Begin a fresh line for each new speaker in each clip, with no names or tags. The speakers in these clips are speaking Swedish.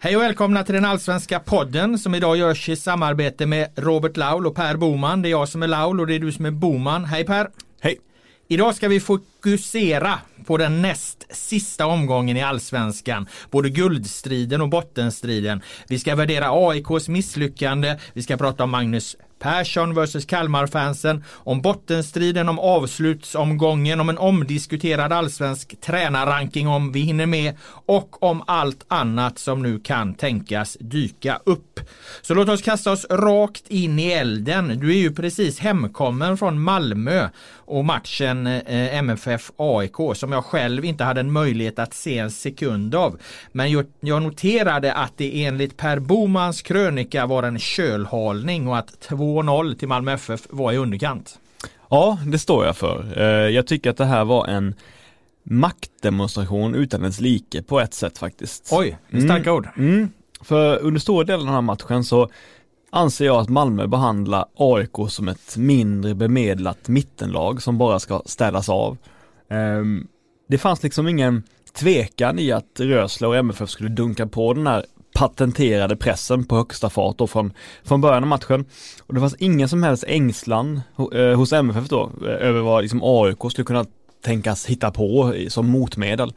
Hej och välkomna till den allsvenska podden som idag görs i samarbete med Robert Laul och Per Boman. Det är jag som är Laul och det är du som är Boman. Hej Per!
Hej!
Idag ska vi fokusera på den näst sista omgången i allsvenskan. Både guldstriden och bottenstriden. Vi ska värdera AIKs misslyckande. Vi ska prata om Magnus Persson versus Kalmar-fansen, om bottenstriden, om avslutsomgången, om en omdiskuterad allsvensk tränarranking om vi hinner med och om allt annat som nu kan tänkas dyka upp. Så låt oss kasta oss rakt in i elden. Du är ju precis hemkommen från Malmö och matchen MFF-AIK som jag själv inte hade en möjlighet att se en sekund av. Men jag noterade att det enligt Per Bomans krönika var en kölhalning och att 2-0 till Malmö FF var i underkant.
Ja, det står jag för. Jag tycker att det här var en maktdemonstration utan ens like på ett sätt faktiskt.
Oj, starka ord.
För under stora delen av den här matchen så anser jag att Malmö behandlar AIK som ett mindre bemedlat mittenlag som bara ska städas av. Det fanns liksom ingen tvekan i att Rösler och MFF skulle dunka på den här patenterade pressen på högsta fart då från början av matchen. Och det fanns ingen som helst ängslan hos MFF då över vad liksom AIK skulle kunna tänkas hitta på som motmedel.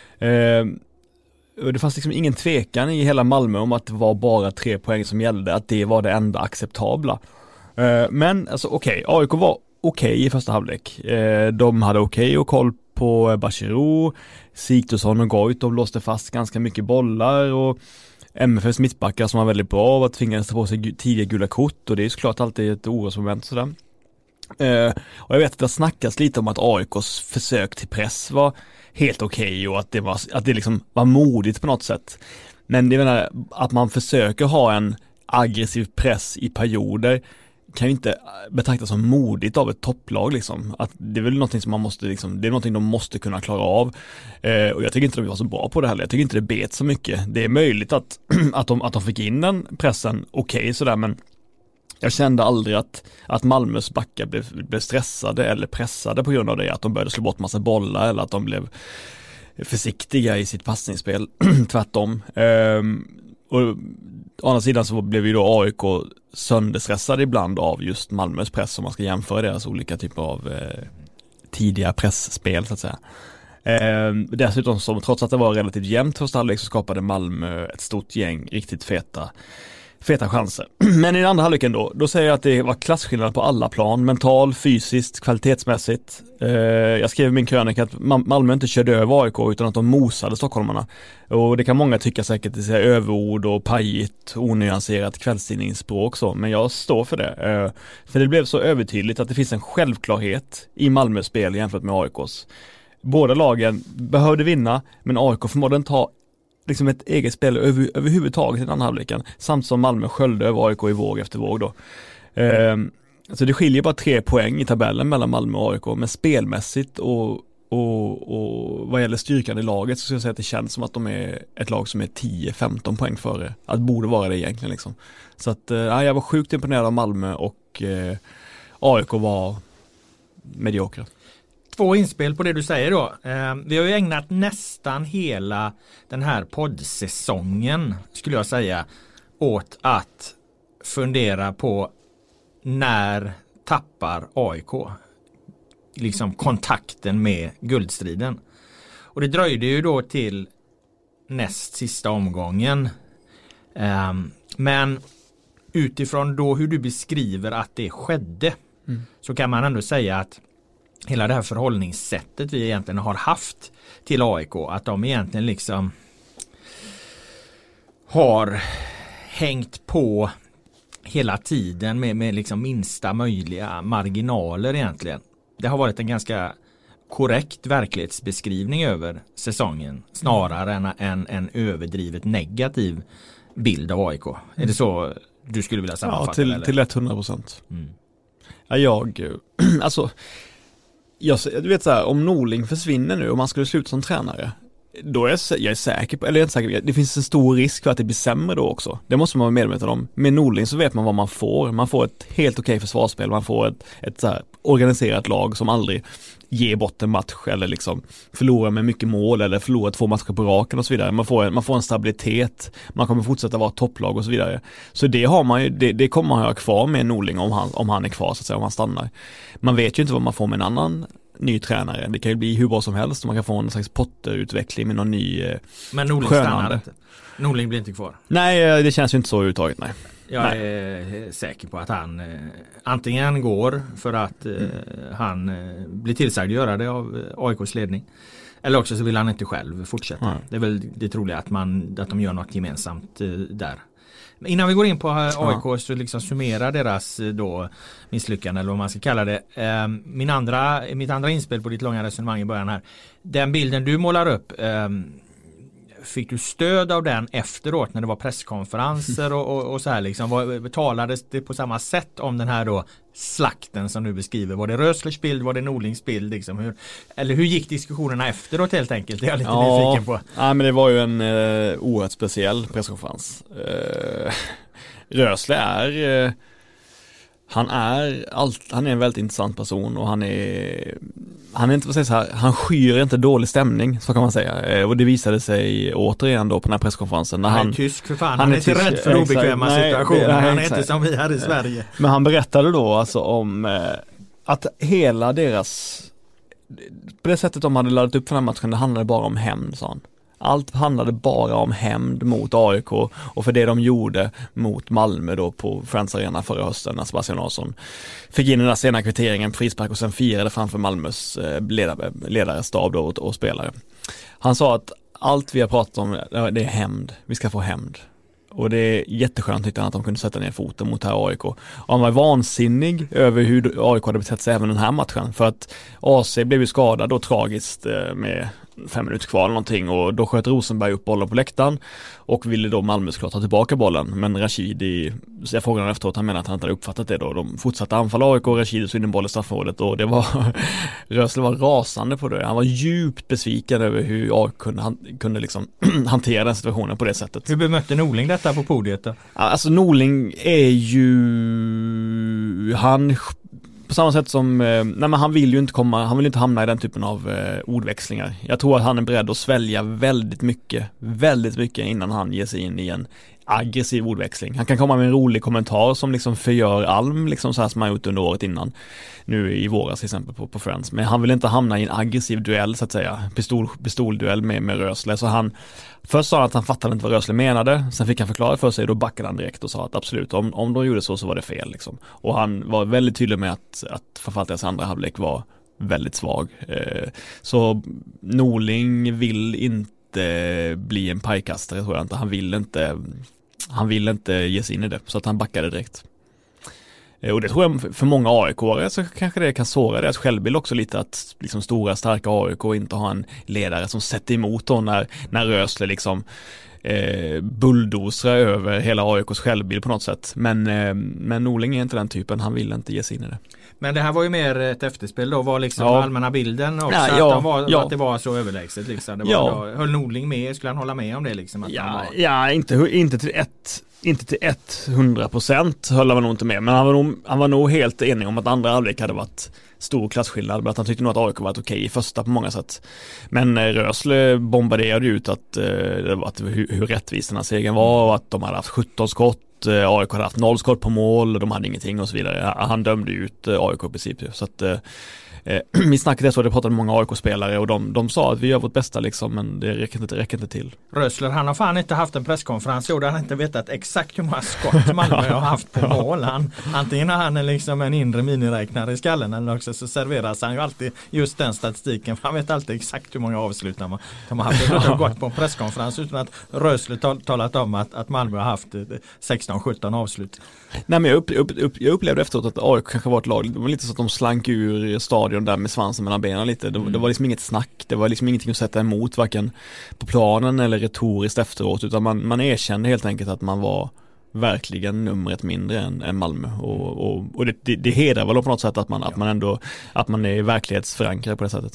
Det fanns liksom ingen tvekan i hela Malmö om att det var bara 3 poäng som gällde, att det var det enda acceptabla. Men alltså AIK var okej i första halvlek. De hade och koll på Bachirou, Sigthorsson och Goit, de låste fast ganska mycket bollar och MFFs mittbackar som var väldigt bra var tvingades ta på sig tidiga gula kort och det är såklart alltid ett orosmoment sådär. Och jag vet att det snackas lite om att AIKs försök till press var helt okej och att det liksom var modigt på något sätt. Men det menar att man försöker ha en aggressiv press i perioder kan ju inte betraktas som modigt av ett topplag liksom. Att det är väl någonting som man måste liksom, det är någonting de måste kunna klara av. Och jag tycker inte de var så bra på det heller. Jag tycker inte det bet så mycket. Det är möjligt att de fick in den pressen sådär, men jag kände aldrig att Malmös backar blev stressade eller pressade på grund av det, att de började slå bort massa bollar eller att de blev försiktiga i sitt passningsspel. Tvärtom. Och å andra sidan så blev ju då AIK sönderstressade ibland av just Malmös press om man ska jämföra deras olika typer av tidiga pressspel så att säga. Dessutom så, trots att det var relativt jämnt första halvlek så skapade Malmö ett stort gäng riktigt feta chanser. Men i den andra halvleken då säger jag att det var klasskillnad på alla plan, mental, fysiskt, kvalitetsmässigt. Jag skrev i min krönika att Malmö inte körde över AIK utan att de mosade stockholmarna. Och det kan många tycka säkert det är överord och pajigt, onyanserat kvällstidningsspråk så, men jag står för det. För det blev så övertydligt att det finns en självklarhet i Malmös spel jämfört med AIKs. Båda lagen behövde vinna, men AIK förmådde inte ha liksom ett eget spel överhuvudtaget i den andra halvleken, samt som Malmö sköljde över AIK i våg efter våg då. Så det skiljer bara 3 poäng i tabellen mellan Malmö och AIK, men spelmässigt och vad gäller styrkan i laget så skulle jag säga att det känns som att de är ett lag som är 10-15 poäng före, att borde vara det egentligen liksom. Så att jag var sjukt imponerad av Malmö och AIK var mediokra.
2 inspel på det du säger då. Vi har ju ägnat nästan hela den här poddsäsongen, skulle jag säga, åt att fundera på när tappar AIK liksom kontakten med guldstriden. Och det dröjde ju då till näst sista omgången. Men utifrån då hur du beskriver att det skedde så kan man ändå säga att hela det här förhållningssättet vi egentligen har haft till AIK, att de egentligen liksom har hängt på hela tiden med liksom minsta möjliga marginaler egentligen. Det har varit en ganska korrekt verklighetsbeskrivning över säsongen snarare än en överdrivet negativ bild av AIK. Är det så du skulle vilja sammanfatta?
Ja, till 100%. Ja, alltså du vet så här, om Norling försvinner nu och man skulle sluta som tränare, Då är jag är säker på, eller jag är inte säker, det finns en stor risk för att det blir sämre då också. Det måste man vara medveten om. Med Norling så vet man vad man får. Man får ett helt okej försvarsspel, man får ett så här organiserat lag som aldrig ger bort en match eller liksom förlorar med mycket mål eller förlorar 2 matcher på raken och så vidare. Man får en stabilitet, man kommer fortsätta vara topplag och så vidare. Så det har man ju, det kommer man ha kvar med Norling om han är kvar så att säga, om han stannar. Man vet ju inte vad man får med en annan ny tränare. Det kan ju bli hur bra som helst och man kan få en slags Potter-utveckling med någon ny
men Norling stannar inte. Norling blir inte kvar.
Nej, det känns ju inte så överhuvudtaget, nej.
Jag är säker på att han antingen går för att han blir tillsagd att göra det av AIKs ledning. Eller också så vill han inte själv fortsätta. Mm. Det är väl det troliga att de gör något gemensamt där. Men innan vi går in på AIK så liksom summera deras då misslyckande eller vad man ska kalla det. Mitt andra inspel på ditt långa resonemang i början här. Den bilden du målar upp, fick du stöd av den efteråt när det var presskonferenser och så här liksom? Talades det på samma sätt om den här då slakten som du beskriver? Var det Röslers bild, var det Norlings bild liksom? Hur gick diskussionerna efteråt helt enkelt? Det är jag lite nyfiken på.
Ja, men det var ju en oerhört speciell presskonferens. Rösler är han är en väldigt intressant person och han är inte, vad säger så här, han skyr inte dålig stämning, så kan man säga. Och det visade sig återigen då på den här presskonferensen när han är
tysk för fan, han är inte rädd för obekväma situationer. Han är inte som vi här i Sverige.
Men han berättade då alltså om att hela deras, på det sättet de hade laddat upp för den här matchen, det handlade bara om hämnd, sa han. Allt handlade bara om hämnd mot AIK och för det de gjorde mot Malmö då på Friends Arena förra hösten när Sebastian Larsson fick in den där sena kvitteringen på frispark och sen firade framför Malmös ledarstab då och spelare. Han sa att allt vi har pratat om det är hämnd, vi ska få hämnd. Och det är jätteskönt tyckte han att de kunde sätta ner foten mot här AIK. Och han var vansinnig över hur AIK hade betett sig även den här matchen. För att AC blev ju skadad då tragiskt med 5 minuter kvar eller någonting. Och då sköt Rosenberg upp bollen på läktaren. Och ville då Malmö såklart ta tillbaka bollen. Men Rashidi, jag frågade honom efteråt, han menade att han inte hade uppfattat det då. De fortsatte anfalla AIK och Rashidi så in en boll i straffområdet. Och det var, Rösler var rasande på det. Han var djupt besviken över hur AIK kunde liksom hantera den situationen på det sättet.
Hur bemötte Norling detta på podiet då?
Alltså Norling är ju, han på samma sätt som, nej men han vill ju inte hamna i den typen av ordväxlingar. Jag tror att han är beredd att svälja väldigt mycket innan han ger sig in i en aggressiv ordväxling. Han kan komma med en rolig kommentar som liksom förgör Alm liksom så här som han gjort under året innan. Nu i våras till exempel på Friends. Men han vill inte hamna i en aggressiv duell så att säga. Pistolduell med Rösler. Så han först sa att han fattade inte vad Rösler menade. Sen fick han förklara för sig och då backade han direkt och sa att absolut, om de gjorde så var det fel liksom. Och han var väldigt tydlig med att framförallt deras andra halvlek var väldigt svag. Så Norling vill inte bli en pajkastare, tror jag inte. Han vill inte ge sig in i det, så att han backade direkt. Och det tror jag för många AIK-are så kanske det kan såra deras självbild också lite, att liksom stora starka AIK inte ha en ledare som sätter emot då när Rösler liksom bulldozrar över hela AIKs självbild på något sätt. Men Norling är inte den typen, han vill inte ge sig in i det.
Men det här var ju mer ett efterspel då, var liksom allmänna bilden också, att det var så överlägset liksom. Det var då, höll Norling med, skulle han hålla med om det liksom? Att
Inte till 100% höll han nog inte med, men han var nog helt enig om att andra halvlek hade varit stor klasskillnad, men att han tyckte nog att AIK var okej i första på många sätt. Men Rösle bombarderade ut att hur rättvis den här segern var och att de hade haft 17 skott, AIK hade haft 0 skott på mål och de hade ingenting och så vidare. Han dömde ut AIK i princip. Så att i snacket så det pratade många AIK-spelare och de sa att vi gör vårt bästa liksom, men det räcker inte till.
Rösler, han har fan inte haft en presskonferens och han har inte vetat exakt hur många skott Malmö har haft på mål. Antingen har han liksom en inre miniräknare i skallen eller också så serveras han ju alltid just den statistiken. Han vet alltid exakt hur många avslut de har haft. Det har gått på en presskonferens utan att Rösler talat om att Malmö har haft 16-17 avslut.
Nej, men jag upplevde efteråt att AIK kanske var ett lag. Det var lite så att de slank ur stadion där med svansen mellan benen lite. Det var liksom inget snack. Det var liksom ingenting att sätta emot varken på planen eller retoriskt efteråt, utan man erkände helt enkelt att man var verkligen numret mindre än Malmö och det hedrar väl på något sätt att man är verklighetsförankrad på det sättet.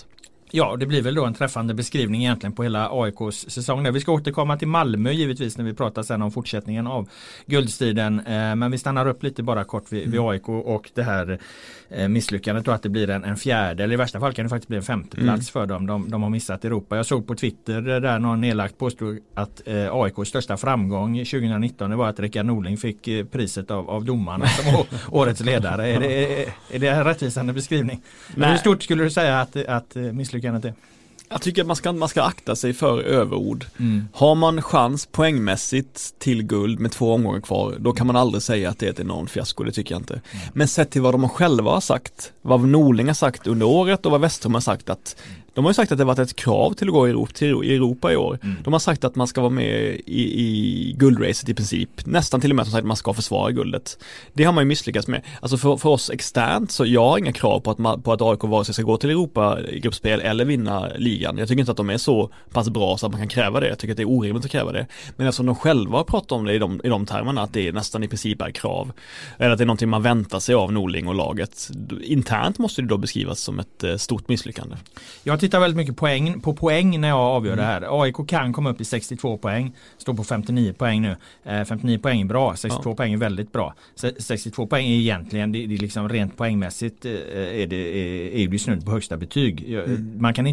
Ja, det blir väl då en träffande beskrivning egentligen på hela AIKs säsong. Vi ska återkomma till Malmö givetvis när vi pratar sen om fortsättningen av guldstriden. Men vi stannar upp lite bara kort vid AIK och det här misslyckandet och att det blir en fjärde, eller i värsta fall kan det faktiskt bli en femte plats för dem. De har missat Europa. Jag såg på Twitter där någon nedlagt påstod att AIKs största framgång 2019 var att Rickard Norling fick priset av domarna som årets ledare. Är det en rättvisande beskrivning? Hur stort skulle du säga att misslyckandet är?
Jag tycker att man ska akta sig för överord. Har man chans poängmässigt till guld med 2 omgångar kvar, då kan man aldrig säga att det är ett enormt fiasko, det tycker jag inte. Men sett till vad de själva har sagt, vad Norling har sagt under året och vad Westholm har sagt, att de har ju sagt att det varit ett krav till att gå till Europa i år. De har sagt att man ska vara med i guldracet i princip. Nästan till och med som sagt att man ska försvara guldet. Det har man ju misslyckats med. Alltså för oss externt så jag har inga krav på att AIK vare sig ska gå till Europa i gruppspel eller vinna ligan. Jag tycker inte att de är så pass bra så att man kan kräva det. Jag tycker att det är orimligt att kräva det. Men eftersom de själva har pratat om det i de termerna, att det nästan i princip är krav. Eller att det är någonting man väntar sig av Norling och laget. Internt måste det då beskrivas som ett stort misslyckande.
Jag tittar väldigt mycket på poäng när jag avgör det här. AIK kan komma upp i 62 poäng. Står på 59 poäng nu. 59 poäng är bra. 62 poäng är väldigt bra. 62 poäng är egentligen, det är liksom rent poängmässigt är det snudd på högsta betyg. Man kan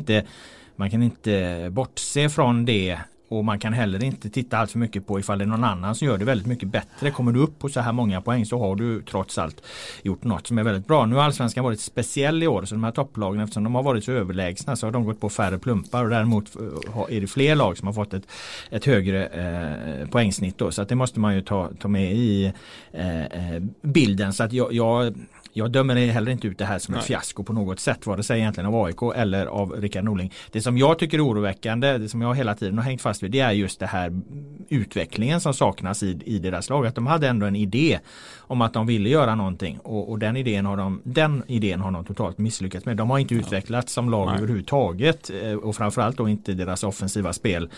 inte bortse från det. Och man kan heller inte titta allt för mycket på ifall det är någon annan som gör det väldigt mycket bättre. Kommer du upp på så här många poäng så har du trots allt gjort något som är väldigt bra. Nu har Allsvenskan varit speciell i år, så de här topplagen, eftersom de har varit så överlägsna, så har de gått på färre plumpar, och däremot är det fler lag som har fått ett högre poängsnitt då. Så att det måste man ju ta med i bilden. Så att jag dömer heller inte ut det här som ett fiasko på något sätt, vare sig egentligen av AIK eller av Rickard Norling. Det som jag tycker är oroväckande, det som jag hela tiden har hängt fast vid, det är just det här utvecklingen som saknas i deras lag. Att de hade ändå en idé om att de ville göra någonting, och den idén har de totalt misslyckats med. De har inte utvecklats som lag överhuvudtaget, och framförallt då inte deras offensiva spel.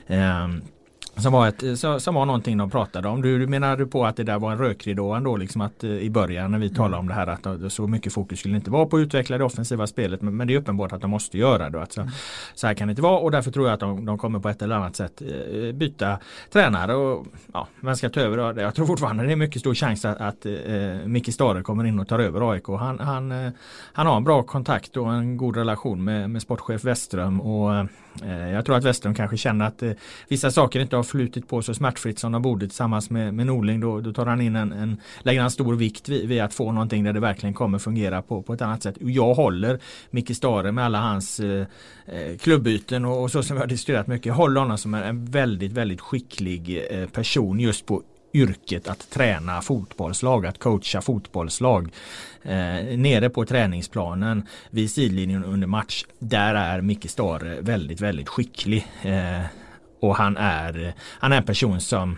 Som var någonting de pratade om. Du menar på att det där var en rökridå ändå, liksom att i början när vi talade om det här, att så mycket fokus skulle inte vara på att utveckla det offensiva spelet, men det är uppenbart att de måste göra det. Alltså, så här kan det inte vara, och därför tror jag att de kommer på ett eller annat sätt byta tränare, och vem ska ta över det? Jag tror fortfarande det är mycket stor chans att Micke Stare kommer in och tar över AIK. Han har en bra kontakt och en god relation med sportchef Westström, och jag tror att Westström kanske känner att vissa saker inte har flutit på så smärtfritt som de borde tillsammans med Norling. Då tar han in lägger han stor vikt vid att få någonting där det verkligen kommer fungera på ett annat sätt. Och jag håller Micke Stare med alla hans klubbyten och så som jag har diskuterat mycket. Jag håller honom som en väldigt, väldigt skicklig person just på yrket att träna fotbollslag, att coacha fotbollslag. Nere på träningsplanen vid sidlinjen under match, där är Micke Stare väldigt, väldigt skicklig. Och han är en person som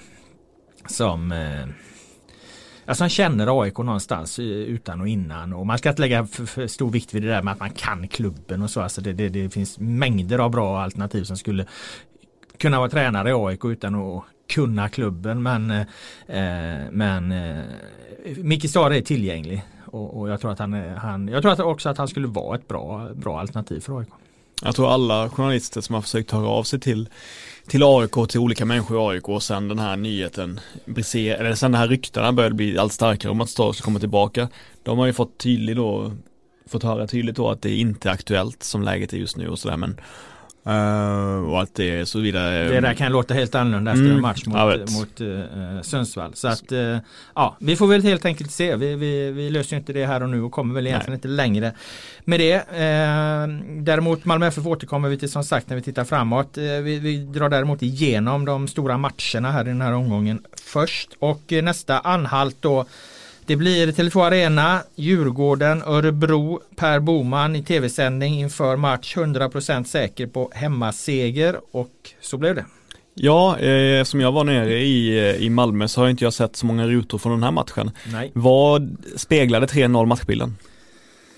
han känner AIK någonstans utan och innan, och man ska inte lägga för stor vikt vid det där med att man kan klubben och så. Alltså det finns mängder av bra alternativ som skulle kunna vara tränare i AIK utan att kunna klubben, men Micke Stare är tillgänglig, och jag tror att jag tror också att han skulle vara ett bra alternativ för AIK.
Jag tror alla journalister som har försökt höra av sig till AIK, till olika människor i AIK, och sen den här nyheten eller sen de här ryktena började bli allt starkare om att Stare ska komma tillbaka. De har ju fått höra tydligt då att det inte är aktuellt som läget är just nu och sådär, men och allt det så vidare. Det
där kan låta helt annorlunda efter en match mot Sundsvall. Så att vi får väl helt enkelt se. Vi löser inte det här och nu och kommer väl egentligen inte längre med det. Däremot Malmö FF återkommer vi till, som sagt, när vi tittar framåt. Vi drar däremot igenom de stora matcherna här i den här omgången först. Och nästa anhalt då, det blir Tele2 Arena, Djurgården, Örebro, Per Boman i tv-sändning inför match, 100% säker på hemmaseger, och så blev det.
Ja, som jag var nere i Malmö så har inte jag sett så många rutor från den här matchen.
Nej.
Vad speglade 3-0 matchbilden?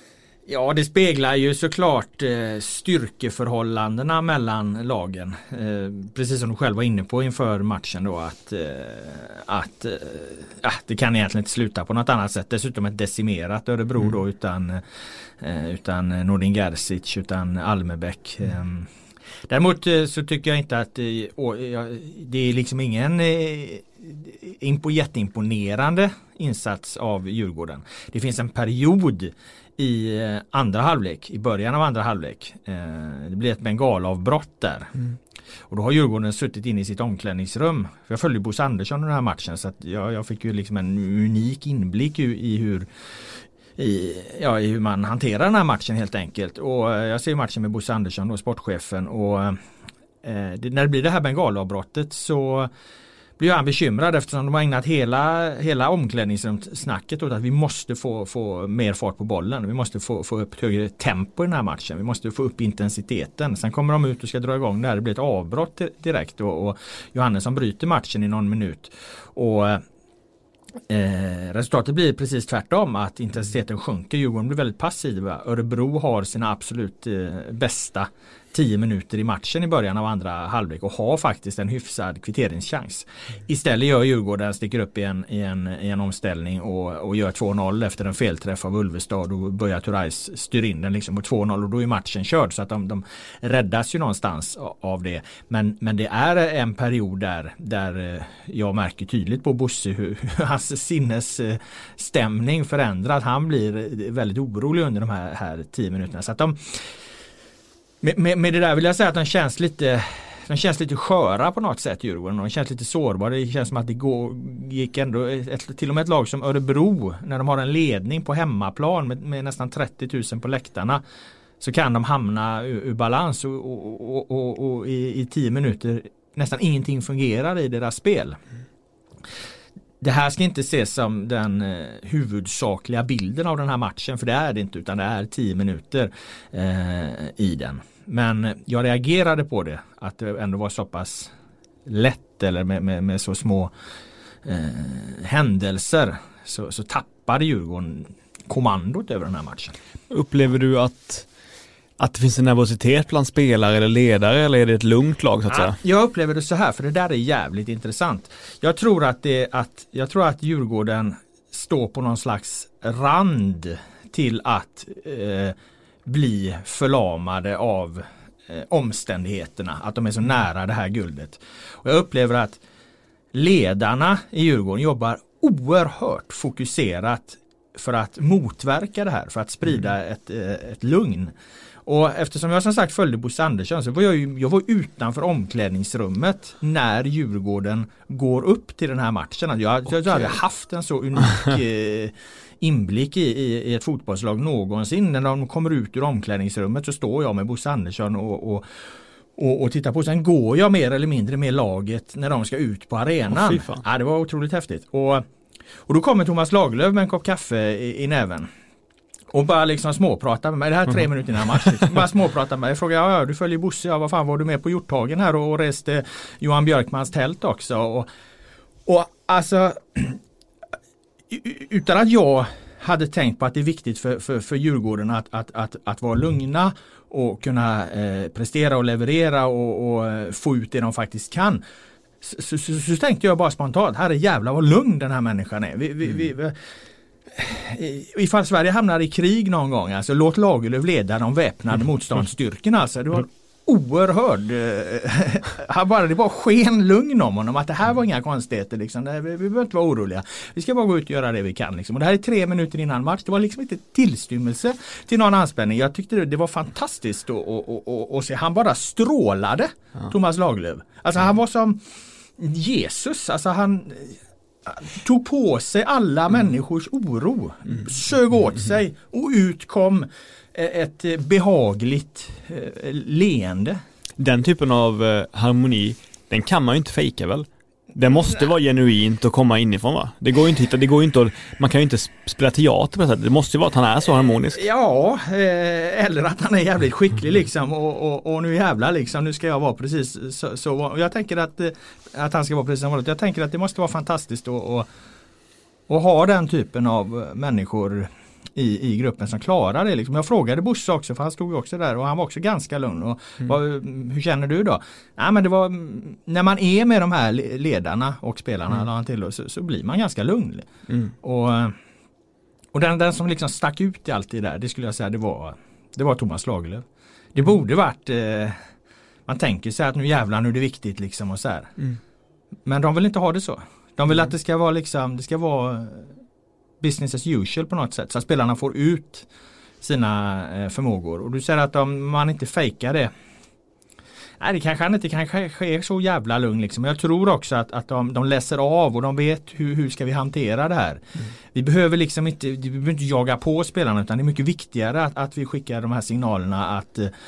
Ja, det speglar ju såklart styrkeförhållandena mellan lagen. Precis som du själv var inne på inför matchen då, att det kan egentligen inte sluta på något annat sätt. Dessutom ett decimerat Örebro då utan Nordin Gerzic, utan Almebäck. Däremot så tycker jag inte att det är liksom ingen jätteimponerande insats av Djurgården. Det finns en period i andra halvlek, i början av andra halvlek. Det blir ett bengalavbrott där. Och då har Djurgården suttit in i sitt omklädningsrum. För jag följde Bosse Andersson i den här matchen, så att jag fick ju liksom en unik inblick i hur man hanterar den här matchen helt enkelt. Och jag ser matchen med Bosse Andersson och sportchefen, och när det blir det här bengalavbrottet så blir han bekymrad, eftersom de har ägnat hela omklädningsrumssnacket åt att vi måste få mer fart på bollen. Vi måste få upp högre tempo i den här matchen. Vi måste få upp intensiteten. Sen kommer de ut och ska dra igång det här. Det blir ett avbrott direkt och Johannesson bryter matchen i någon minut. Och resultatet blir precis tvärtom, att intensiteten sjunker. Djurgården blir väldigt passiva. Örebro har sina absolut bästa 10 minuter i matchen i början av andra halvlek och har faktiskt en hyfsad kvitteringschans. Istället gör Djurgården, sticker upp i en omställning och gör 2-0 efter en felträff av Ulvestad, och börjar Turais styr in den liksom på 2-0, och då är matchen körd, så att de räddas ju någonstans av det. Men det är en period där jag märker tydligt på Bosse hur hans sinnesstämning förändras. Han blir väldigt orolig under de här 10 minuterna. Så att med det där vill jag säga att de känns lite sköra på något sätt, Djurgården. De känns lite sårbara. Det känns som att det gick ändå till och med ett lag som Örebro, när de har en ledning på hemmaplan med nästan 30 000 på läktarna, så kan de hamna ur balans och i 10 minuter nästan ingenting fungerar i deras spel. Det här ska inte ses som den huvudsakliga bilden av den här matchen, för det är det inte, utan det är 10 minuter i den. Men jag reagerade på det, att det ändå var så pass lätt, eller med så små händelser så tappade Djurgården kommandot över den här matchen.
Upplever du att det finns en nervositet bland spelare eller ledare, eller är det ett lugnt lag så att säga?
Jag upplever det så här, för det där är jävligt intressant. Jag tror att Djurgården står på någon slags rand till att bli förlamade av omständigheterna, att de är så nära det här guldet. Och jag upplever att ledarna i Djurgården jobbar oerhört fokuserat för att motverka det här, för att sprida ett lugn. Och eftersom jag som sagt följde Bosse Andersson, så var jag var utanför omklädningsrummet när Djurgården går upp till den här matchen. Jag hade haft en så unik inblick i ett fotbollslag någonsin. När de kommer ut ur omklädningsrummet så står jag med Bosse Andersson och tittar på. Sen går jag mer eller mindre med laget när de ska ut på arenan. Det var otroligt häftigt. Och då kommer Thomas Lagerlöf med en kopp kaffe i näven. Och bara liksom småprata med mig. Det här är 3 minuter innan match. Bara småprata med mig. Jag frågar, du följer Bosse. Vad fan, var du med på Hjorthagen här och reste Johan Björkmans tält också? Och alltså, utan att jag hade tänkt på att det är viktigt för Djurgården att vara lugna och kunna prestera och leverera och få ut det de faktiskt kan. Så tänkte jag bara spontant, här är jävla vad lugn den här människan är. Ifall Sverige hamnar i krig någon gång, alltså låt Lagerlöf leda de väpnade motståndsstyrkorna. Alltså, det var oerhörd det var sken lugn om honom, att det här var inga konstigheter liksom. Vi behöver inte vara oroliga, vi ska bara gå ut och göra det vi kan liksom. Och det här är 3 minuter innan match. Det var liksom inte tillstymmelse till någon anspänning. Jag tyckte det var fantastiskt och se, han bara strålade, Thomas Lagerlöf. Alltså han var som Jesus, alltså han tog på sig alla människors oro, sög åt sig, och ut kom ett behagligt leende.
Den typen av harmoni, den kan man ju inte fejka väl? Det måste vara genuint och komma inifrån, va? Det går ju inte att hitta, man kan ju inte spela teater på det sättet. Det måste ju vara att han är så harmonisk.
Ja, eller att han är jävligt skicklig liksom, och nu jävlar liksom, nu ska jag vara precis så. Jag tänker att han ska vara precis som vanligt. Jag tänker att det måste vara fantastiskt att ha den typen av människor i gruppen som klarar det. Liksom. Jag frågade Bosse också, för han stod ju också där och han var också ganska lugn. Och, hur känner du då? Nej, men det var, när man är med de här ledarna och spelarna så blir man ganska lugn. Och den som liksom stack ut i allt det där, det skulle jag säga, det var Thomas Lagerlöf. Det borde varit man tänker sig att nu jävlar, nu är det viktigt liksom och så här. Men de vill inte ha det så. De vill att det ska vara liksom, det ska vara business as usual på något sätt, så att spelarna får ut sina förmågor. Och du säger att om man inte fejkar det, nej, det kanske inte är så jävla lugn liksom. Jag tror också att de läser av och de vet hur ska vi hantera det här. Vi behöver liksom inte jaga på spelarna, utan det är mycket viktigare att vi skickar de här signalerna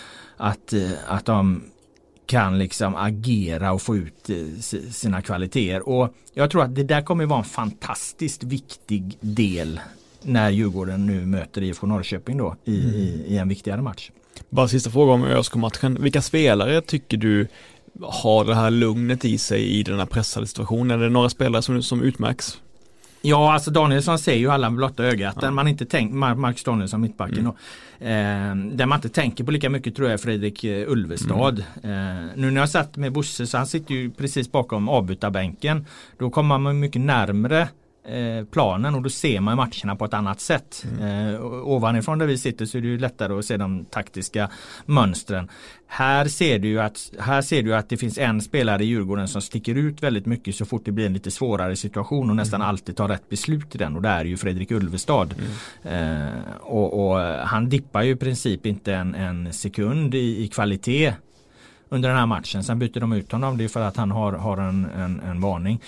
att de kan liksom agera och få ut sina kvaliteter. Och jag tror att det där kommer vara en fantastiskt viktig del när Djurgården nu möter IFK Norrköping då i en viktigare match.
Bara sista fråga om ÖSK-matchen. Vilka spelare tycker du har det här lugnet i sig i den här pressade situationen? Är det några spelare som utmärks?
Ja, alltså Danielsson ser ju alla med blotta ögat. Ja. Man inte tänker, Marcus Danielsson mittbacken då. Där man inte tänker på lika mycket tror jag Fredrik Ulvestad. Nu när jag satt med Bosse, så han sitter ju precis bakom avbytarbänken. Då kommer man mycket närmare planen och då ser man matcherna på ett annat sätt. Ovanifrån där vi sitter så är det ju lättare att se de taktiska mönstren. Här ser du att det finns en spelare i Djurgården som sticker ut väldigt mycket så fort det blir en lite svårare situation och nästan alltid tar rätt beslut i den, och det är ju Fredrik Ulvestad. Och han dippar ju i princip inte en sekund i kvalitet under den här matchen. Sen byter de ut honom, det är för att han har en varning.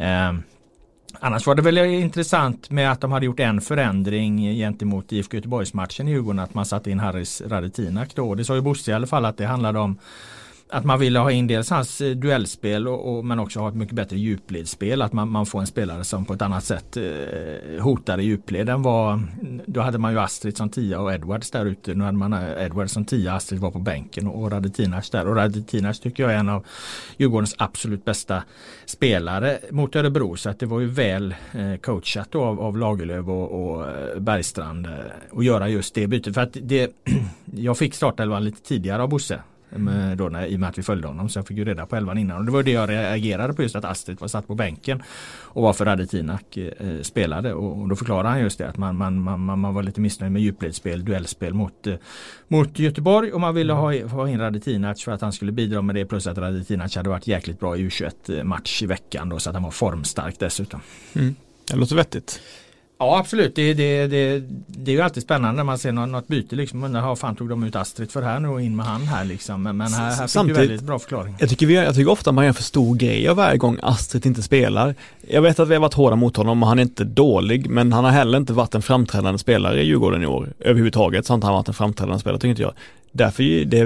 Annars var det väl intressant med att de hade gjort en förändring gentemot IFK Göteborgs-matchen i Djurgården, att man satte in Haris Radetinac då. Det sa ju Bosse i alla fall att det handlade om att man ville ha in dels hans duellspel men också ha ett mycket bättre djupledsspel, att man får en spelare som på ett annat sätt hotar i djupleden. Då hade man ju Astrid som 10 och Edwards där ute. Nu hade man Edwards som 10, Astrid var på bänken och Radetinac där. Och Radetinac tycker jag är en av Djurgårdens absolut bästa spelare mot Örebro, så att det var ju väl coachat då av Lagerlöf och Bergstrand att göra just det bytet. För att jag fick startelvan lite tidigare av Bosse. I och med att vi följde honom, så jag fick ju reda på 11 innan, och det var det jag reagerade på, just att Astrid var satt på bänken och varför Radetinac spelade, och då förklarade han just det att man var lite missnöjd med djupledsspel, duellspel mot Göteborg, och man ville ha in Radetinac för att han skulle bidra med det, plus att Radetinac hade varit jäkligt bra i U21-match i veckan då, så att han var formstark dessutom.
Det låter vettigt.
Ja, absolut. Det är ju alltid spännande när man ser något byte liksom. Undrar, fan tog de ut Astrid för här nu och in med han här liksom. Men här fick du väldigt bra förklaring. Jag
tycker ofta man gör för stor grej av varje gång Astrid inte spelar. Jag vet att vi har varit hårda mot honom och han är inte dålig, men han har heller inte varit en framträdande spelare i Djurgården i år. Överhuvudtaget så har han varit en framträdande spelare, tycker inte jag. Därför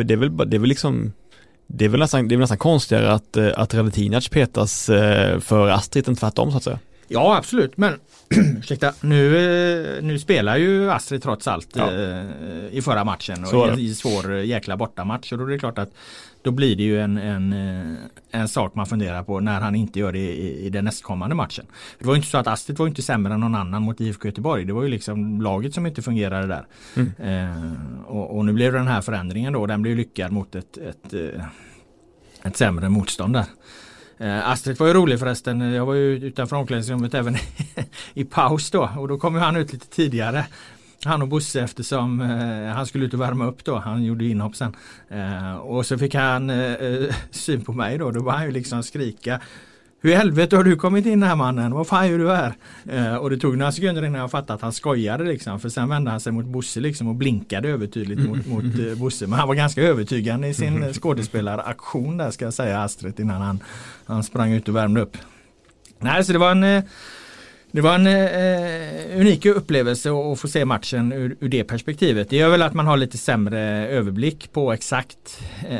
det är väl nästan konstigare att Radetinac petas för Astrid än tvärtom, så att säga.
Ja, absolut, men ursäkta, nu spelar ju Astrid trots allt i förra matchen och i svår jäkla bortamatch, och då är det klart att då blir det ju en sak man funderar på när han inte gör det i den nästkommande matchen. Det var ju inte så att Astrid var inte sämre än någon annan mot IFK Göteborg, det var ju liksom laget som inte fungerade där. Och nu blev det den här förändringen då, den blev lyckad mot ett sämre motstånd där. Astrid var ju rolig förresten. Jag var ju utanför omklädningsrummet även i paus då, och då kom ju han ut lite tidigare, han och Bosse, eftersom han skulle ut och värma upp då. Han gjorde inhopp sen. Och så fick han syn på mig då var han ju liksom skrika: hur i helvete har du kommit in här, mannen? Vad fan gör du här? Och det tog några sekunder innan jag fattade att han skojade liksom. För sen vände han sig mot Bosse liksom och blinkade övertydligt mot Bosse. Men han var ganska övertygande i sin skådespelaraktion där, ska jag säga, Astrid, innan han sprang ut och värmde upp. Nej, så det var en unik upplevelse att få se matchen ur det perspektivet. Det gör väl att man har lite sämre överblick på exakt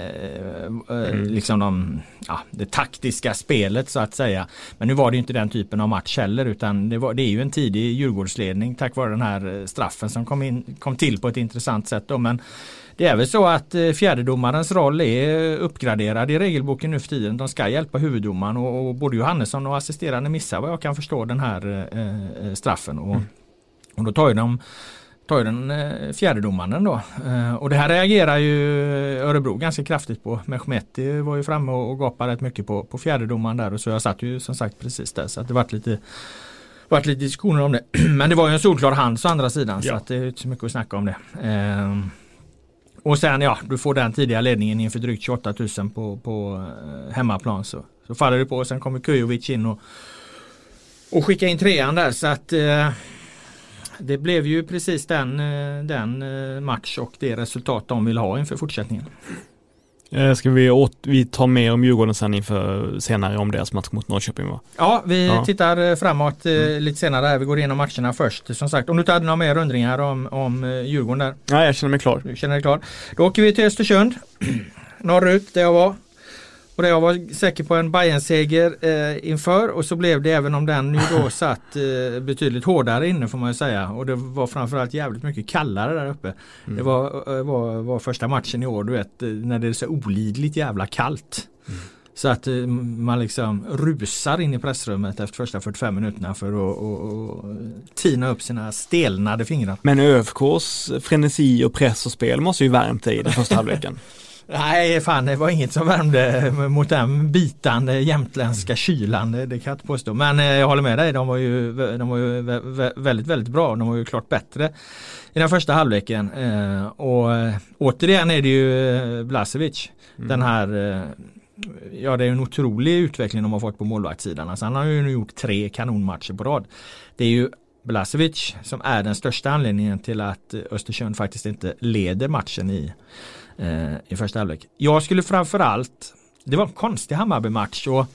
liksom det taktiska spelet, så att säga. Men nu var det ju inte den typen av match heller, utan det är ju en tidig Djurgårdsledning tack vare den här straffen som kom till på ett intressant sätt då. Men det är väl så att fjärdedomarens roll är uppgraderad i regelboken nu för tiden. De ska hjälpa huvuddomaren, och både Johannesson och assisterande missar vad jag kan förstå den här straffen. Och då tar ju tar ju den fjärdedomaren då. Och det här reagerar ju Örebro ganska kraftigt på. Mehmeti var ju framme och gapade rätt mycket på fjärdedomaren där. Och så jag satt ju som sagt precis där. Så att det varit lite diskussioner om det. Men det var ju en solklar hand å andra sidan. Ja. Så att det är inte så mycket att snacka om det. Och sen du får den tidiga ledningen inför drygt 28 000 på hemmaplan. Så faller det på och sen kommer Kujovic in och skicka in trean där. Så att det blev ju precis den match och det resultat de vill ha inför fortsättningen.
Ska vi ta mer om Djurgården sen inför senare om deras match mot Norrköping, va?
Ja, vi tittar framåt lite senare. Vi går igenom matcherna först. Som sagt, om du inte hade några mer undringar om Djurgården där.
Ja, jag känner mig klar.
Du känner dig klar. Då åker vi till Östersund. Norrut där jag var. Och där jag var säker på en Bayern-seger inför, och så blev det, även om den ju då satt betydligt hårdare inne får man ju säga, och det var framförallt jävligt mycket kallare där uppe. Det var första matchen i år, du vet, när det är så olidligt jävla kallt. Så att man liksom rusar in i pressrummet efter första 45 minuterna för att tina upp sina stelnade fingrar.
Men ÖFKs frenesi och press och spel måste ju värmt dig i den första halvleken.
Nej, fan, det var inget som värmde mot den bitande jämtländska kylan, det kan jag inte påstå. Men jag håller med dig, de var ju väldigt, väldigt bra. De var ju klart bättre i den första halvleken. Och återigen är det ju Blažević. Den här, det är en otrolig utveckling de har fått på målvaktssidan. Alltså, han har ju nu gjort 3 kanonmatcher på rad. Det är ju Blažević som är den största anledningen till att Östersund faktiskt inte leder matchen i första halvlek. Jag skulle framförallt, det var en konstig Hammarby-match, och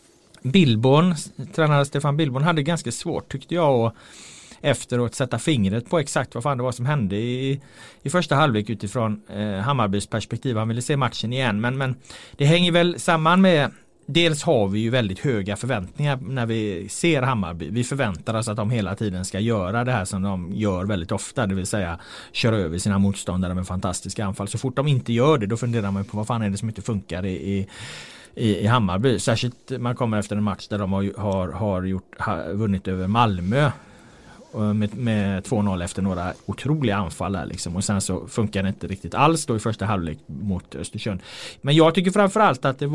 tränare Stefan Billborn hade ganska svårt, tyckte jag, att efteråt sätta fingret på exakt vad fan det var som hände i första halvlek utifrån Hammarbys perspektiv. Han ville se matchen igen, men det hänger väl samman med, dels har vi ju väldigt höga förväntningar när vi ser Hammarby. Vi förväntar oss att de hela tiden ska göra det här som de gör väldigt ofta, det vill säga köra över sina motståndare med fantastiska anfall. Så fort de inte gör det, då funderar man på vad fan är det som inte funkar i Hammarby. Särskilt man kommer efter en match där de har vunnit över Malmö med 2-0 efter några otroliga anfall där liksom. Och sen så funkar det inte riktigt alls då i första halvlek mot Östersund. Men jag tycker framförallt att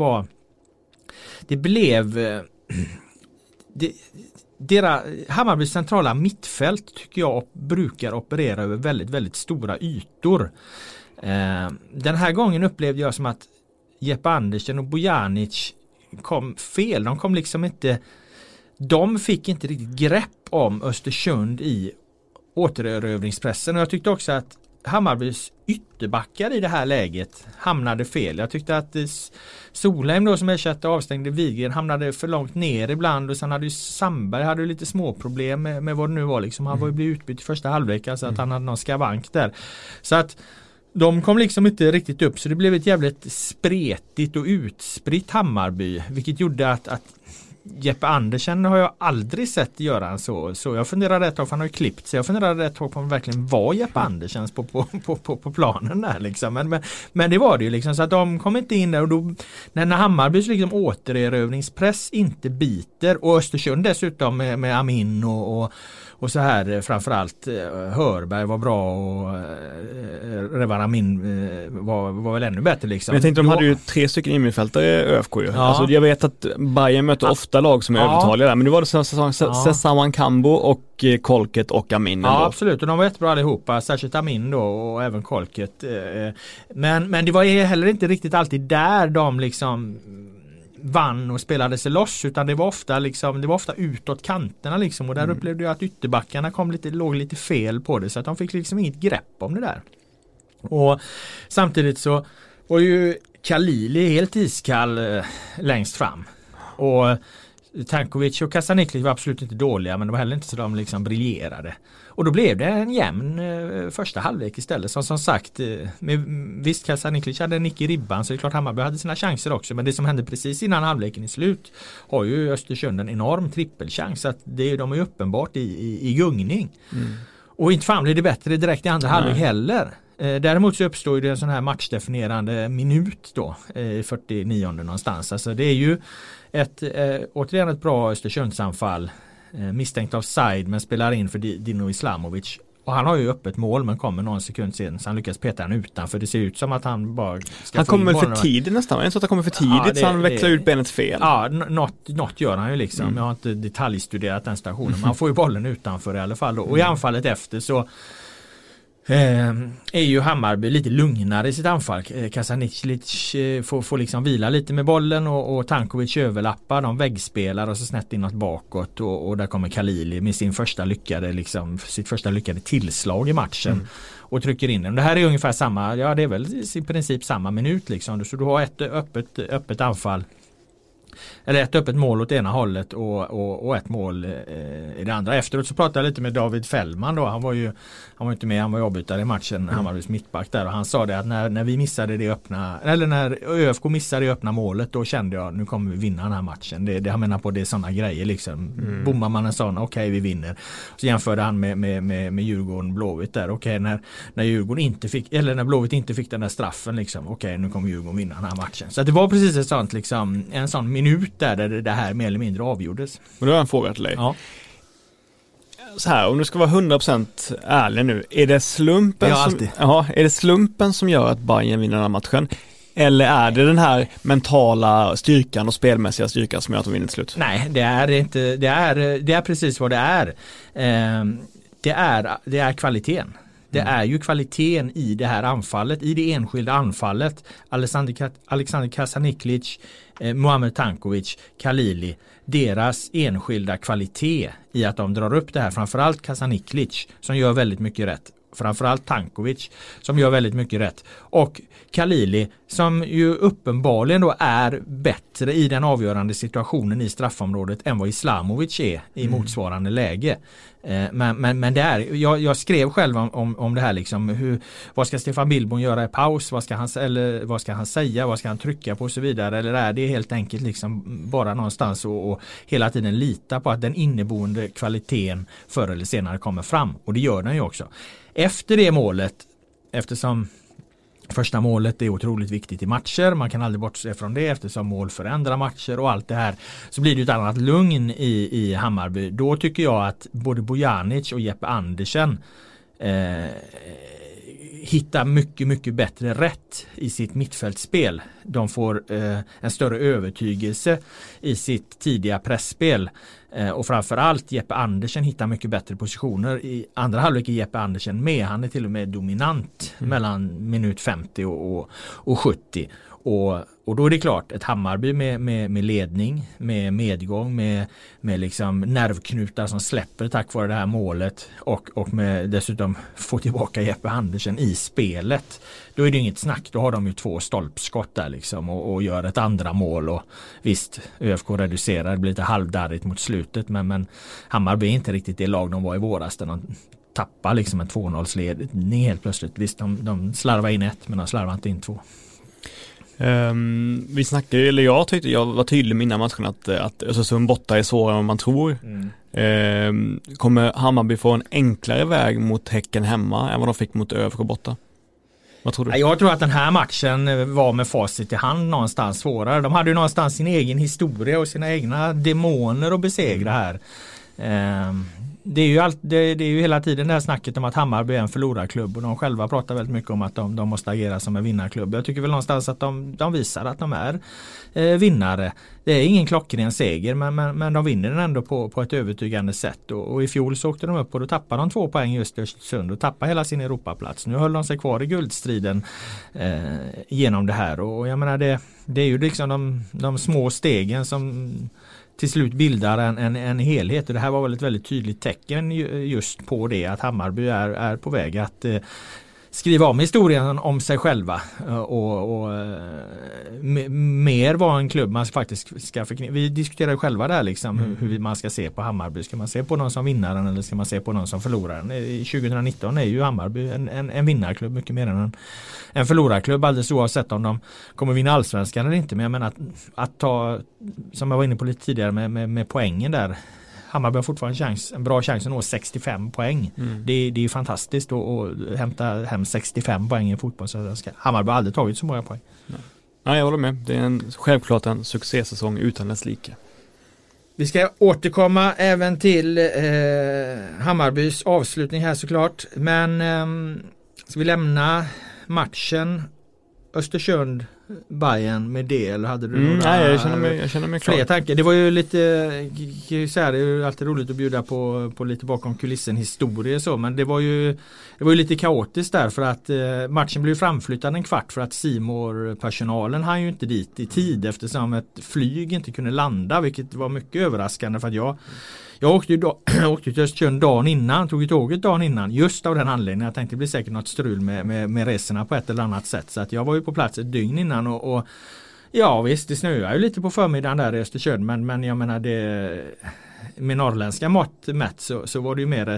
Hammarbys centrala mittfält tycker jag brukar operera över väldigt, väldigt stora ytor. Den här gången upplevde jag som att Jeppe Andersen och Bojanic kom fel. De fick inte riktigt grepp om Östersund i återerövringspressen, och jag tyckte också att Hammarbys ytterbackar i det här läget hamnade fel. Jag tyckte att Solheim då, som ersatte avstängde Wigren, hamnade för långt ner ibland, och sen hade ju Sandberg lite små problem med vad det nu var liksom. Han var ju blivit utbytt i första halvlek, alltså att han hade någon skavank där. Så att de kom liksom inte riktigt upp, så det blev ett jävligt spretigt och utspritt Hammarby, vilket gjorde att Jeppe Andersen har jag aldrig sett göra så jag funderade ett tag, för han har ju klippt, så jag funderade ett tag på om det verkligen var Jeppe Andersens på planen där liksom. Men det var det ju liksom, så att de kom inte in där, och då när Hammarbys liksom återerövringspress inte biter, och Östersund dessutom med Amin och så här, framförallt Hörberg var bra, och Revan Amin var väl ännu bättre liksom. Men
jag tänkte, de hade ju 3 stycken innermittfältare i ÖFK ju. Ja. Alltså, jag vet att Bayern möter ofta lag som är övertaliga där, men nu var det Saman Kambo och Kolket och Amin.
Ja, absolut, och de var jättebra allihopa, särskilt Amin då, och även Kolket. Men det var heller inte riktigt alltid där de liksom vann och spelade sig loss, utan det var ofta utåt kanterna liksom, och där upplevde jag att ytterbackarna låg lite fel på det, så att de fick liksom inget grepp om det där. Och samtidigt så var ju Khalili helt iskall längst fram, och Tankovic och Kasaniklic var absolut inte dåliga, men det var heller inte så de liksom briljerade. Och då blev det en jämn första halvlek istället. Som sagt, visst, Kasaniklic hade en nick i ribban, så det är klart Hammarby hade sina chanser också. Men det som hände precis innan halvleken i slut har ju Östersund en enorm trippelchans. Så att de är ju uppenbart i gungning. Och inte fan blir det bättre direkt i andra halvlek heller. Däremot så uppstår ju det en sån här matchdefinierande minut då, 49 någonstans. Alltså det är ju återigen ett bra Östersundsanfall, misstänkt offside, men spelar in för Dino Islamovic Och han har ju öppet mål men kommer någon sekund sen så han lyckas peta den utanför. Det ser ut som att han bara ska
han kommer väl för tidigt nästan. En så att han kommer för tidigt så han växlar ut benet fel.
Ja, något gör han ju liksom. Jag har inte detaljstuderat den stationen. Men han får ju bollen utanför i alla fall då. Och i anfallet efter så är ju Hammarby lite lugnare i sitt anfall. Kasaniklic får liksom vila lite med bollen och Tankovic överlappar, de väggspelar och så snett inåt bakåt och där kommer Khalili med sitt första lyckade tillslag i matchen och trycker in den. Det här är ungefär samma, det är väl i princip samma minut liksom. Så du har ett öppet anfall. Eller ett öppet mål åt ena hållet och ett mål i det andra. Efteråt så pratade jag lite med David Fällman då. Han var ju inte med, han var ju avbytare i matchen, Hammarbys mittback där. Och han sa det att när vi missade det öppna, eller när ÖFK missade det öppna målet, då kände jag nu kommer vi vinna den här matchen. Det han menar på, det är sådana grejer liksom. Bommar man en sån, okej, vi vinner. Så jämförde han med Djurgården Blåvitt där. Okej, när Djurgården inte fick, eller när Blåvitt inte fick den där straffen liksom. Okej, nu kommer Djurgården vinna den här matchen. Så att det var precis ett sånt liksom, en sån minut där det här mer eller mindre avgjordes.
Men då har jag en fråga till dig.
Ja.
Så här, om du ska vara 100% ärlig nu, är det slumpen som gör att Bayern vinner den här matchen? Eller är det den här mentala styrkan och spelmässiga styrkan som gör att de vinner till slut?
Nej, det är inte. Det är precis vad det är. Det är kvaliteten. Det är ju kvaliteten i det här anfallet, i det enskilda anfallet. Alexander Kasaniklic, Muamer Tankovic, Khalili, deras enskilda kvalitet i att de drar upp det här. Framförallt Kasaniklic som gör väldigt mycket rätt. Framförallt Tankovic som gör väldigt mycket rätt. Och Khalili som ju uppenbarligen då är bättre i den avgörande situationen i straffområdet än vad Islamovic är i motsvarande läge. Men det är, jag skrev själv om det här liksom, vad ska Stefan Billborn göra i paus, vad ska han säga, vad ska han trycka på och så vidare, eller är det helt enkelt liksom bara någonstans och hela tiden lita på att den inneboende kvaliteten förr eller senare kommer fram, och det gör den ju också. Efter det målet, eftersom första målet är otroligt viktigt i matcher, man kan aldrig bortse från det eftersom mål förändrar matcher och allt det här, så blir det ett annat lugn i Hammarby. Då tycker jag att både Bojanic och Jeppe Andersen hittar mycket, mycket bättre rätt i sitt mittfältspel. De får en större övertygelse i sitt tidiga pressspel. Och framförallt Jeppe Andersen hittar mycket bättre positioner. I andra halvlek är Jeppe Andersen med. Han är till och med dominant mellan minut 50 och 70. Och då är det klart, ett Hammarby med ledning, med medgång, med liksom nervknutar som släpper tack vare det här målet och med dessutom få tillbaka Jeppe Andersen i spelet. Då är det inget snack, då har de ju 2 stolpskott där liksom och gör ett andra mål, och visst, ÖFK reducerar, det blir lite halvdarrigt mot slutet, men Hammarby är inte riktigt det lag de var i våras där de tappar liksom en 2-0-ledning helt plötsligt. Visst, de slarvar in 1, men de slarvar inte in 2.
Vi snackade, eller jag tyckte jag var tydlig med innan matchen att Östersund borta är svårare än man tror. Kommer Hammarby få en enklare väg mot Häcken hemma än vad de fick mot ÖFK borta? Vad tror du?
Jag tror att den här matchen var med facit i hand någonstans svårare. De hade ju någonstans sin egen historia och sina egna demoner att besegra här. Det är ju hela tiden det här snacket om att Hammarby är en förlorarklubb, och de själva pratar väldigt mycket om att de måste agera som en vinnarklubb. Jag tycker väl någonstans att de visar att de är vinnare. Det är ingen klockren seger, men de vinner den ändå på ett övertygande sätt. Och i fjol så åkte de upp och då tappade de 2 poäng just i Östersund och tappade hela sin Europaplats. Nu höll de sig kvar i guldstriden genom det här, och jag menar det är ju liksom de små stegen som till slut bildar en helhet, och det här var väl ett väldigt tydligt tecken just på det, att Hammarby är på väg att skriva om historien om sig själva och mer vara en klubb man faktiskt ska förknippa. Vi diskuterar själva där liksom hur man ska se på Hammarby. Ska man se på någon som vinnaren eller ska man se på någon som förloraren? 2019 är ju Hammarby en vinnarklubb mycket mer än en förlorarklubb, alldeles oavsett om de kommer vinna allsvenskan eller inte. Men jag menar att ta, som jag var inne på lite tidigare med poängen där, Hammarby har fortfarande en bra chans att nå 65 poäng. Det är ju fantastiskt att hämta hem 65 poäng i fotboll. Så Hammarby har aldrig tagit så många poäng.
Nej, jag håller med. Det är självklart en succésäsong utan dess like.
Vi ska återkomma även till Hammarbys avslutning här såklart. Men ska vi lämna matchen Östersund Bayern med det, eller hade du några
nej, jag känner mig
fler
klar.
tankar? Det var ju lite så här, det är ju alltid roligt att bjuda på lite bakom kulissen historia så, men det var ju lite kaotiskt där för att matchen blev framflyttad en kvart för att C-More-personalen hann ju inte dit i tid eftersom ett flyg inte kunde landa, vilket var mycket överraskande för att jag åkte till Östersund dagen innan, tog ju tåget dagen innan just av den anledningen. Jag tänkte det blir säkert något strul med resorna på ett eller annat sätt. Så att jag var ju på plats ett dygn innan och ja visst, det snöar ju lite på förmiddagen där i Östersund, men jag menar det med norrländska mått mätt så var det ju mer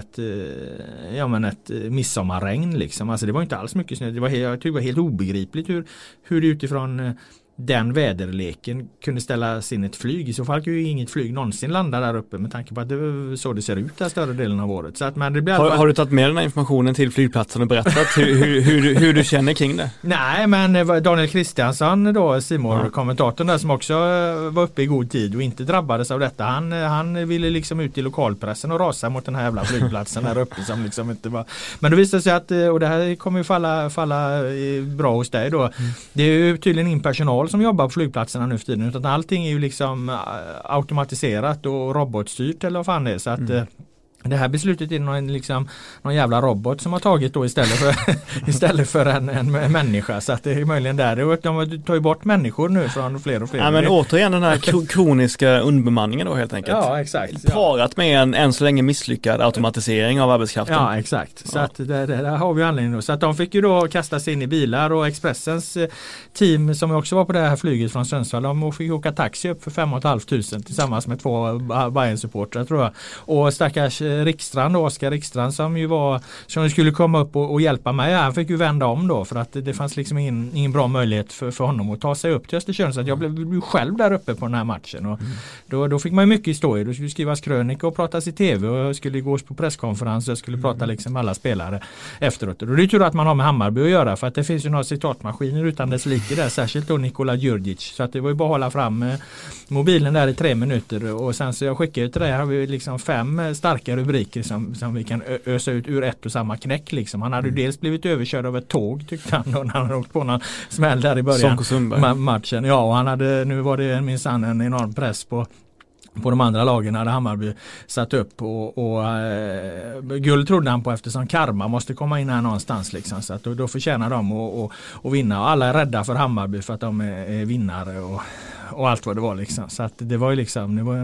ett midsommarregn liksom. Alltså det var inte alls mycket snö. Jag tyckte det var helt obegripligt hur det utifrån den väderleken kunde ställa in ett flyg. I så fall kan ju inget flyg någonsin landa där uppe med tanke på att det är så det ser ut där större delen av året. Så att, men det blir
har du tagit med den här informationen till flygplatsen och berättat hur du känner kring det?
Nej, men Daniel Kristiansson då, C-More-kommentatorn där som också var uppe i god tid och inte drabbades av detta. Han ville liksom ut i lokalpressen och rasa mot den här jävla flygplatsen där uppe som liksom inte var. Men det visade sig att, och det här kommer ju falla bra hos dig då, det är ju tydligen in personal som jobbar på flygplatserna nu för tiden, utan allting är ju liksom automatiserat och robotstyrt eller vad fan det är, så att det här beslutet är någon jävla robot som har tagit då istället för en människa, så att det är möjligen där. De tar ju bort människor nu från fler och fler.
Ja, men återigen den här kroniska underbemanningen då helt enkelt.
Ja, exakt.
Parat med en än så länge misslyckad automatisering av arbetskraften.
Ja, exakt. Så att där har vi anledning då. Så att de fick ju då kasta sig in i bilar och Expressens team som också var på det här flyget från Sundsvall, de fick åka taxi upp för 5 500 tillsammans med 2 Bayern-supportrar tror jag. Och stackars Oskar Rickstrand som skulle komma upp och hjälpa mig. Han fick ju vända om då för att det fanns liksom ingen bra möjlighet för honom att ta sig upp till Östersund, så att jag blev själv där uppe på den här matchen och då fick man ju mycket historier. Då skulle skrivas krönika och pratas i tv och skulle gås på presskonferens och skulle prata liksom alla spelare efteråt. Och det är ju tur att man har med Hammarby att göra, för att det finns ju några citatmaskiner utan dess like där, särskilt då Nikola Djurdjic, så att det var ju bara att hålla fram mobilen där i 3 minuter och sen så jag skickade ut till det, har vi liksom 5 starka rubriker som vi kan ösa ut ur ett och samma knäck liksom. Han hade ju dels blivit överkörd av ett tåg tyckte han då, när han hade åkt på någon smäll där i början matchen. Ja, och nu var det minsann en enorm press på de andra lagen hade Hammarby satt upp och guld trodde han på eftersom karma måste komma in här någonstans liksom, så att då förtjänar de att vinna och alla är rädda för Hammarby för att de är vinnare och allt vad det var liksom, så att det var ju liksom, det var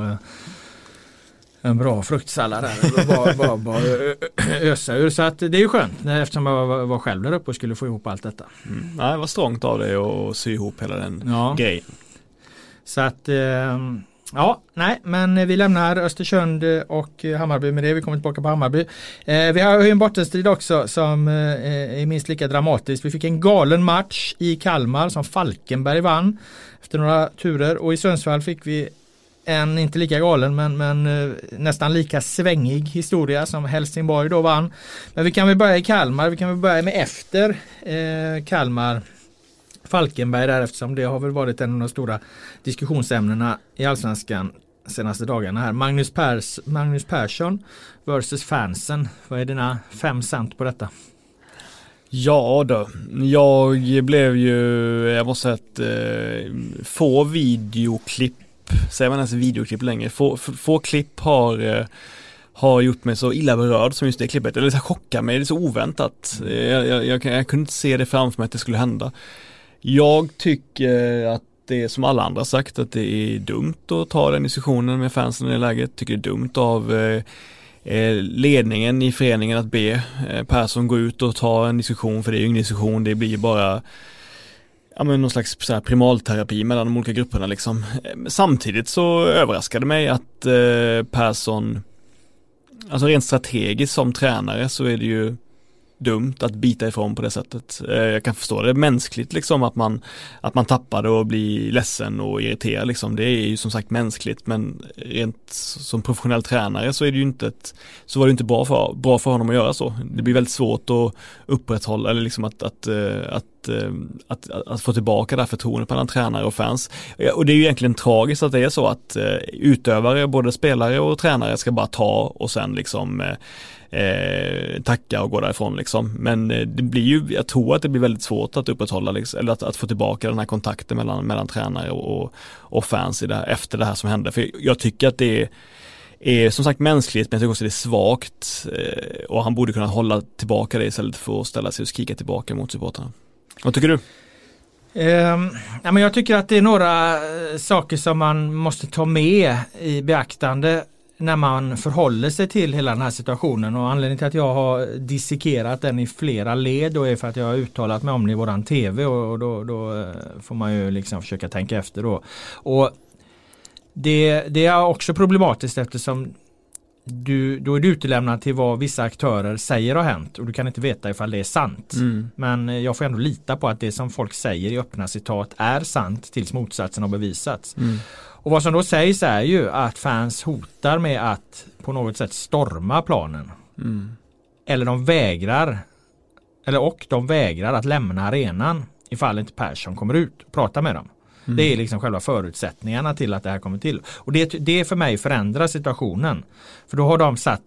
en bra fruktsallad där bara ösa ur, så att det är ju skönt eftersom jag var själv där uppe och skulle få ihop allt detta.
Nej, det var strångt av dig att sy ihop hela den grejen. Så
att men vi lämnar Östersund och Hammarby med det. Vi kommer tillbaka på Hammarby. Vi har ju en bottenstrid också som är minst lika dramatisk. Vi fick en galen match i Kalmar som Falkenberg vann efter några turer, och i Sundsvall fick vi en inte lika galen men nästan lika svängig historia som Helsingborg då vann. Men vi kan väl börja i Kalmar. Vi kan väl börja med efter Kalmar Falkenberg där, eftersom det har väl varit en av de stora diskussionsämnena i Allsvenskan senaste dagarna här. Magnus Persson versus fansen. Vad är dina 5 cent på detta?
Ja då, jag måste säga att få videoklipp, säger man ens videoklipp längre, få klipp har gjort mig så illa berörd som just det klippet. Eller så chockar mig, det är så oväntat. Jag kunde inte se det framför mig att det skulle hända. Jag tycker att det är som alla andra sagt, att det är dumt att ta den diskussionen med fansen i det läget. Tycker det är dumt av ledningen i föreningen att be Persson gå ut och ta en diskussion, för det är ju ingen diskussion, det blir bara någon slags så här primalterapi mellan de olika grupperna liksom. Samtidigt så överraskade mig att Persson, alltså rent strategiskt som tränare så är det dumt att bita ifrån på det sättet. Jag kan förstå det mänskligt liksom att man tappar och blir ledsen och irriterad liksom. Det är ju som sagt mänskligt, men rent som professionell tränare så är det ju inte så var det inte bra för honom att göra så. Det blir väldigt svårt att upprätthålla eller liksom att få tillbaka det här förtroendet mellan tränare och fans. Och det är ju egentligen tragiskt att det är så att utövare, både spelare och tränare, ska bara ta och sen liksom tacka och gå därifrån liksom. Men det blir ju, jag tror att det blir väldigt svårt att upprätthålla liksom, eller att få tillbaka den här kontakten mellan tränare och fans efter det här som hände. För jag tycker att det är som sagt mänskligt, men jag tycker också det är svagt och han borde kunna hålla tillbaka det istället för att ställa sig och skrika tillbaka mot supportarna. Vad tycker du?
Men jag tycker att det är några saker som man måste ta med i beaktande när man förhåller sig till hela den här situationen, och anledningen till att jag har dissekerat den i flera led då är för att jag har uttalat mig om det i våran tv, och då får man ju liksom försöka tänka efter då. Och det är också problematiskt eftersom då är du utelämnad till vad vissa aktörer säger har hänt, och du kan inte veta ifall det är sant. Men jag får ändå lita på att det som folk säger i öppna citat är sant tills motsatsen har bevisats. Och vad som då sägs är ju att fans hotar med att på något sätt storma planen. Eller de vägrar att lämna arenan ifall inte Persson kommer ut och pratar med dem. Det är liksom själva förutsättningarna till att det här kommer till. Och det för mig förändrar situationen. För då har de satt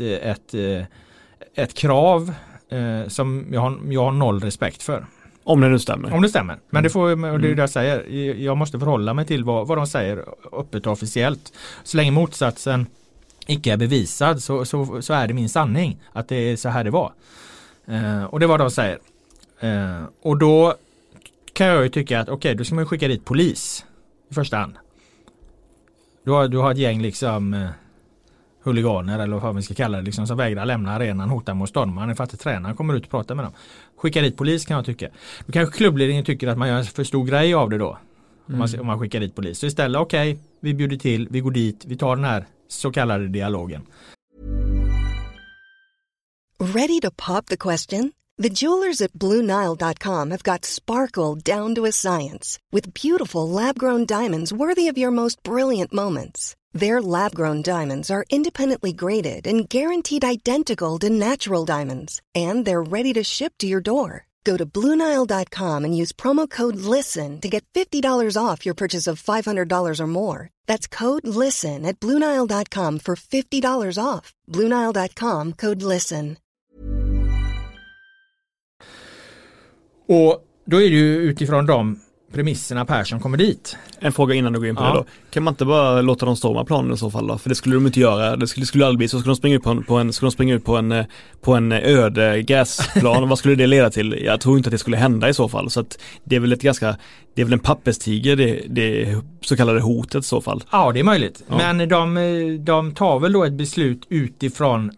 ett krav som jag har noll respekt för.
Om det nu stämmer.
Om det stämmer. Men det är det jag säger. Jag måste förhålla mig till vad de säger öppet och officiellt. Så länge motsatsen icke är bevisad så är det min sanning att det är så här det var. Och det var de säger. Och då kan jag ju tycka att okej, då ska man skicka dit polis i första hand. Du har ett gäng liksom huliganer eller vad vi ska kalla det liksom, som vägrar lämna arenan, hotar mot stormaren för att tränaren kommer ut och pratar med dem. Skicka dit polis kan jag tycka. Då kanske klubbledningen tycker att man gör en för stor grej av det då. Om man skickar dit polis. Så istället okej, vi bjuder till, vi går dit, vi tar den här så kallade dialogen.
Ready to pop the question? The jewelers at BlueNile.com have got sparkle down to a science with beautiful lab-grown diamonds worthy of your most brilliant moments. Their lab-grown diamonds are independently graded and guaranteed identical to natural diamonds, and they're ready to ship to your door. Go to BlueNile.com and use promo code LISTEN to get $50 off your purchase of $500 or more. That's code LISTEN at BlueNile.com for $50 off. BlueNile.com, code LISTEN. Och då är det ju utifrån de premisserna Persson kommer dit.
En fråga innan du går in på det då. Kan man inte bara låta dem storma planen i så fall då? För det skulle de inte göra. Det skulle aldrig bli så. Skulle de springa ut på en öde gräsplan. Vad skulle det leda till? Jag tror inte att det skulle hända i så fall. Så att det är väl en papperstiger det så kallade hotet i så fall.
Ja, det är möjligt. Ja. Men de tar väl då ett beslut utifrån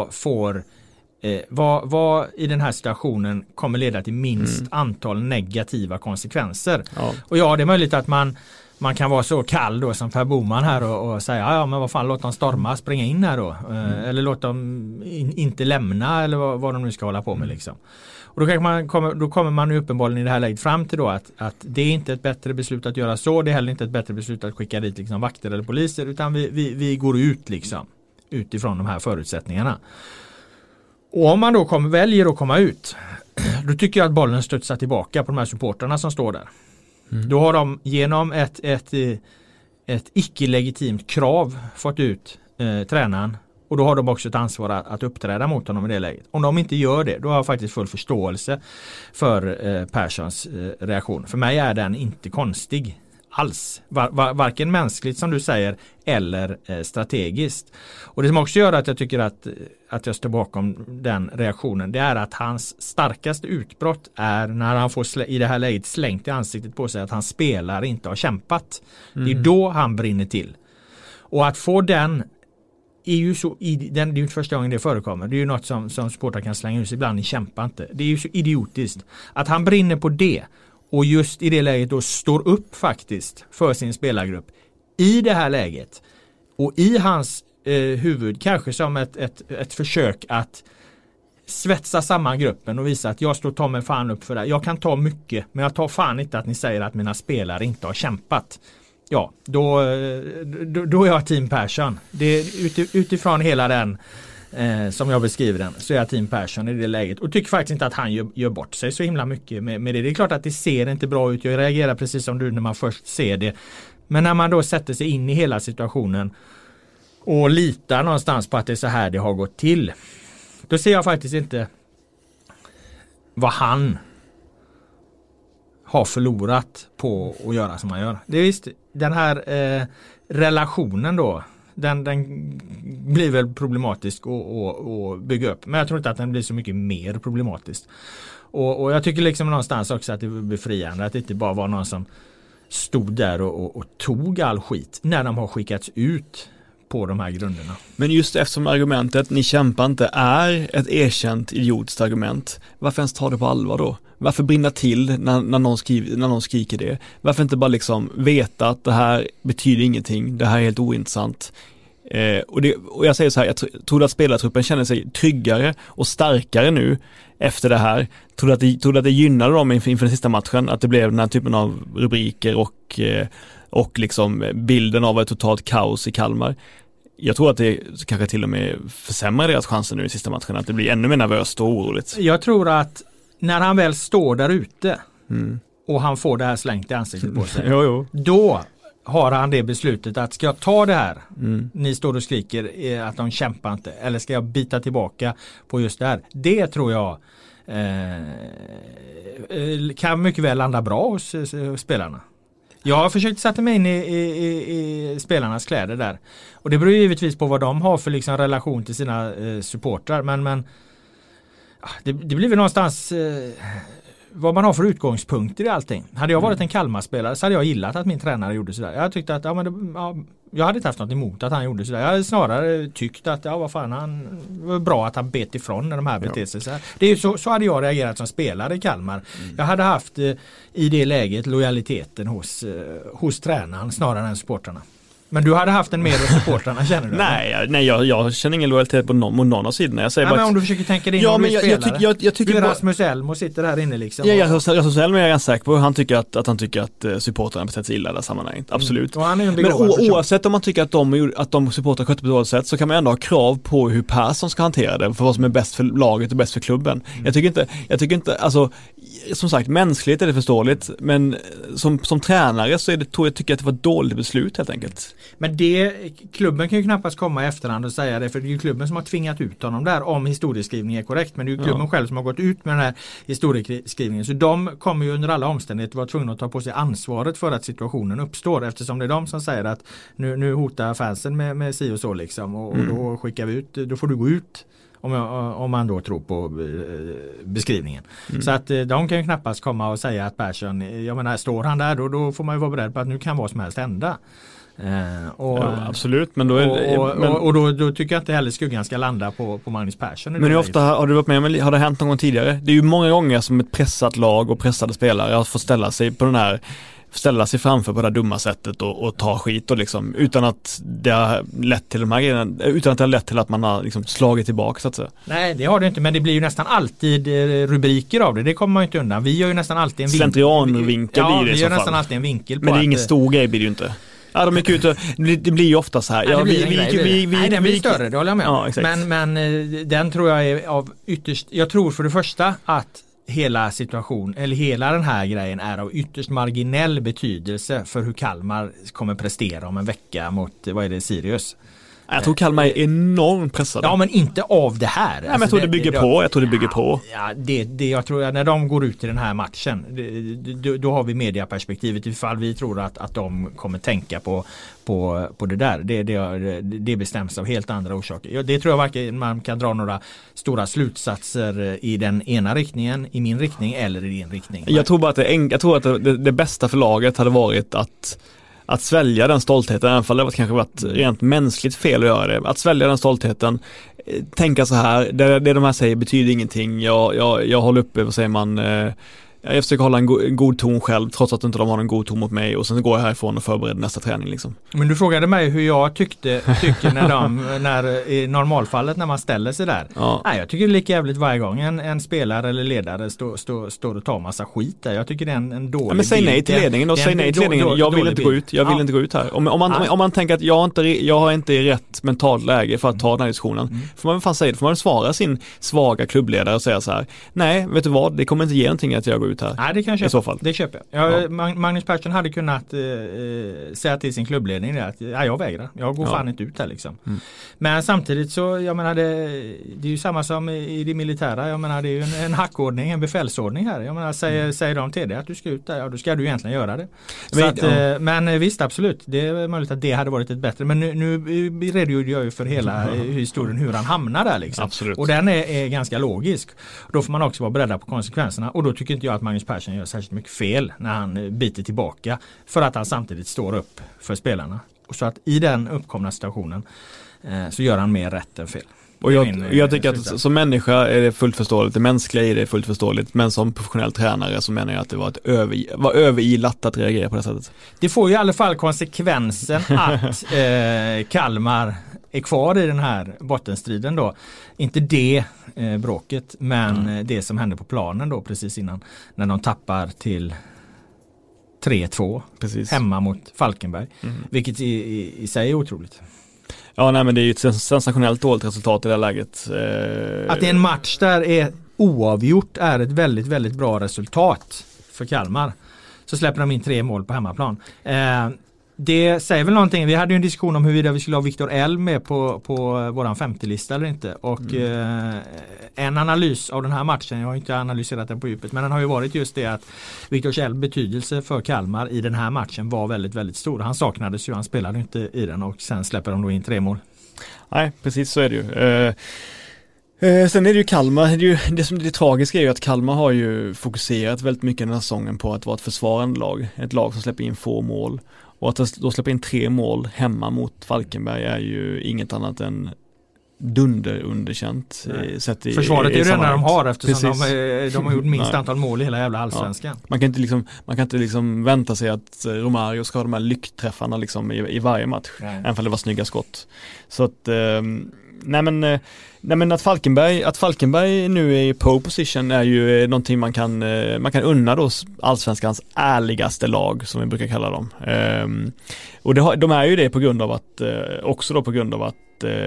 vad i den här situationen kommer leda till minst antal negativa konsekvenser. Ja. Och det är möjligt att man kan vara så kall då som Per Boman här och säga ja men vad fan, låt dem storma, springa in här då. Eller låt dem inte lämna eller vad de nu ska hålla på med liksom. Och då kommer man ju uppenbarligen i det här läget fram till då att det är inte ett bättre beslut att göra så, det är heller inte ett bättre beslut att skicka dit liksom vakter eller poliser, utan vi går ut liksom utifrån de här förutsättningarna. Och om man då väljer att komma ut, då tycker jag att bollen studsar tillbaka på de här supporterna som står där. Då har de genom ett icke-legitimt krav fått ut tränaren, och då har de också ett ansvar att uppträda mot honom i det läget. Om de inte gör det, då har jag faktiskt full förståelse för Perssons reaktion. För mig är den inte konstig alls. Varken mänskligt som du säger eller strategiskt. Och det som också gör att jag tycker att jag står bakom den reaktionen, det är att hans starkaste utbrott är när han får i det här läget slängt i ansiktet på sig att hans spelare inte har kämpat. Det är då han brinner till. Och att få den är ju så, det är ju inte första gången det förekommer. Det är ju något som supportrar kan slänga ut sig ibland, ni kämpar inte. Det är ju så idiotiskt. Att han brinner på det och just i det läget då står upp faktiskt för sin spelargrupp i det här läget, och i hans huvud kanske som ett försök att svetsa samman gruppen och visa att jag står ta mig fan upp för det. Jag kan ta mycket, men jag tar fan inte att ni säger att mina spelare inte har kämpat. Ja, då är jag Team Persson. Det är utifrån hela den som jag beskriver den, så är jag Team Persson i det läget. Och tycker faktiskt inte att han gör bort sig så himla mycket med det. Det är klart att det ser inte bra ut. Jag reagerar precis som du när man först ser det. Men när man då sätter sig in i hela situationen och litar någonstans på att det är så här det har gått till, då ser jag faktiskt inte vad han har förlorat på att göra som han gör. Det är visst, den här relationen då, den blir väl problematisk att bygga upp. Men jag tror inte att den blir så mycket mer problematisk. Och jag tycker liksom någonstans också att det blir befriande att det inte bara var någon som stod där och tog all skit när de har skickats ut på de här grunderna. Men just eftersom argumentet ni kämpar inte är ett erkänt idiotiskt argument, varför ens ta det på allvar då? Varför brinna till när någon skriker det? Varför inte bara liksom veta att det här betyder ingenting, det här är helt ointressant? Och jag säger så här, jag tror att spelartruppen känner sig tryggare och starkare nu efter det här. Tror att det gynnade dem inför den sista matchen, att det blev den här typen av rubriker och liksom bilden av ett totalt kaos i Kalmar. Jag tror att det kanske till och med försämrar deras chanser nu i sista matchen, att det blir ännu mer nervöst och oroligt. Jag tror att när han väl står där ute och han får det här slängt i ansiktet på sig, då har han det beslutet att ska jag ta det här, ni står och skriker att de kämpar inte, eller ska jag bita tillbaka på just det här. Det tror jag kan mycket väl landa bra hos spelarna. Jag har försökt sätta mig in i spelarnas kläder där. Och det beror givetvis på vad de har för liksom relation till sina supportrar. Men det blir väl någonstans vad man har för utgångspunkter i allting. Hade jag varit en Kalmar-spelare så hade jag gillat att min tränare gjorde sådär. Jag tyckte att jag hade inte haft något emot att han gjorde sådär. Jag hade snarare tyckt att vad fan, han var bra att han bet ifrån när de här beter sig så här. Det är ju så hade jag reagerat som spelare i Kalmar. Jag hade haft i det läget lojaliteten hos tränaren snarare än supportrarna. Men du hade haft en mer supportrarna, känner du? Nej, jag känner ingen lojalitet mot någon av sidorna. Jag säger bara men om du försöker tänka dig in om du är spelare. Jag tycker Rasmus Elm sitter här inne liksom.
Rasmus Elm är jag ganska säker på. Han tycker att supportrarna betett sig illa i det här sammanhanget. Absolut. Men oavsett om man tycker att de supportrar sköter på ett dåligt sätt, så kan man ändå ha krav på hur Persson ska hantera det, för vad som är bäst för laget och bäst för klubben. Jag tycker inte alltså, som sagt, mänskligt är det förståeligt, men som tränare så tycker jag att det var ett dåligt beslut helt enkelt. Men klubben kan ju knappast komma i efterhand och säga det, för det är ju klubben som har tvingat ut honom där, om historieskrivningen är korrekt, men det är ju klubben själv som har gått ut med den här historieskrivningen, så de kommer ju under alla omständigheter vara tvungna att ta på sig ansvaret för att situationen uppstår, eftersom det är de som säger att nu hotar fansen med si och så liksom, och då skickar vi ut, då får du gå ut om man då tror på beskrivningen. Så att de kan ju knappast komma och säga att Persson, jag menar, står han där då får man ju vara beredd på att nu kan vad som helst hända. Absolut, men då då tycker jag inte heller skuggan ska landa på Magnus Persson. Men hur ofta har du varit med om, har det hänt någon gång tidigare? Det är ju många gånger som ett pressat lag och pressade spelare har fått ställa sig framför på det här dumma sättet och ta skit och liksom, utan att det har lett till de här grejerna, utan att det har lett till att man har liksom slagit tillbaka så att säga. Nej, det har det inte, men det blir ju nästan alltid rubriker av det. Det kommer man ju inte undan. Vi gör ju nästan alltid en slentrianvinkel blir det i så fall. Vi gör nästan alltid en vinkel på. Men det är ingen stor grej blir det ju inte. Ja, de gick ut och det blir ju ofta så här. Nej, den blir större, det håller jag med om. Ja, men den tror jag är av ytterst, jag tror för det första att hela den här grejen är av ytterst marginell betydelse för hur Kalmar kommer prestera om en vecka mot, Sirius. Jag tror Kalmar är enormt pressade. Ja, men inte av det här. Nej, men jag tror det bygger på. Ja, jag tror att när de går ut i den här matchen, då har vi mediaperspektivet, ifall vi tror att de kommer tänka på det där. Det bestäms av helt andra orsaker. Det tror jag varken man kan dra några stora slutsatser i den ena riktningen, i min riktning eller i din riktning. Jag tror bara att det bästa för laget hade varit att svälja den stoltheten, även om det kanske varit rent mänskligt fel att göra det. Att svälja den stoltheten, tänka så här, det de här säger betyder ingenting. Jag håller uppe, vad säger man, Jag försöker hålla en god ton själv trots att inte de har en god ton mot mig och sen går jag härifrån och förbereder nästa träning liksom.
Men du frågade mig hur jag tycker när i normalfallet när man ställer sig där.
Ja.
Nej, jag tycker det är lika jävligt varje gång en spelare eller ledare står och tar massa skit där. Jag tycker det är en dålig
men säg nej till ledningen och säg nej till ledningen. Jag vill inte gå ut. Jag vill inte gå ut här. Om man tänker att jag har inte i rätt mentalt läge för att ta den här diskussionen. Får man fan säga det. Får man svara sin svaga klubbledare och säga så här: nej, vet du vad? Det kommer inte ge någonting att jag går ut här.
Nej, det kan jag köpa.
I så fall.
Det köper jag. Magnus Persson hade kunnat säga till sin klubbledning att jag vägrar. Jag går fan inte ut här liksom. Men samtidigt så, jag menar, det är ju samma som i det militära. Jag menar, det är ju en hackordning, en befälsordning här. Jag menar, säger de till dig att du ska ut där, då ska du egentligen göra det. Men visst, absolut. Det är möjligt att det hade varit ett bättre. Men nu redogjorde jag ju för hela historien, hur han hamnar där liksom.
Absolut.
Och den är ganska logisk. Då får man också vara beredda på konsekvenserna. Och då tycker inte jag att Magnus Persson gör särskilt mycket fel när han biter tillbaka, för att han samtidigt står upp för spelarna. Och så att i den uppkomna situationen så gör han mer rätt än fel.
Och jag tycker att som människa är det fullt förståeligt, det mänskliga i det är fullt förståeligt, men som professionell tränare så menar jag att det var överilat att reagera på det sättet. Det får ju i alla fall konsekvensen att Kalmar är kvar i den här bottenstriden då. Inte det bråket, men det som hände på planen då precis innan, när de tappar till 3-2 hemma mot Falkenberg. Vilket i sig är otroligt. Ja, nej, men det är ju ett sensationellt dåligt resultat i det här läget. Att det är en match där är oavgjort är ett väldigt, väldigt bra resultat för Kalmar. Så släpper de in 3 mål på hemmaplan. Det säger väl någonting. Vi hade ju en diskussion om huruvida vi skulle ha Viktor Elm med på våran 50-lista eller inte. Och en analys av den här matchen, jag har inte analyserat den på djupet, men den har ju varit just det att Viktor Elms betydelse för Kalmar i den här matchen var väldigt, väldigt stor. Han saknades ju, han spelade inte i den, och sen släpper de då in 3 mål. Nej, precis så är det ju. Sen är det ju Kalmar, det som är tragiska är ju att Kalmar har ju fokuserat väldigt mycket den här säsongen på att vara ett försvarande lag. Ett lag som släpper in få mål. Och att då släppa in 3 mål hemma mot Falkenberg är ju inget annat än underkänt. Försvaret är ju det enda de har, eftersom de har gjort minst antal mål i hela jävla allsvenskan. Ja. Man kan inte liksom vänta sig att Romario ska ha de här lyckträffarna liksom i varje match. Även om det var snygga skott. Så att nej men att Falkenberg nu är i pole position är ju någonting man kan unna då allsvenskans ärligaste lag, som vi brukar kalla dem. Och de är ju det på grund av att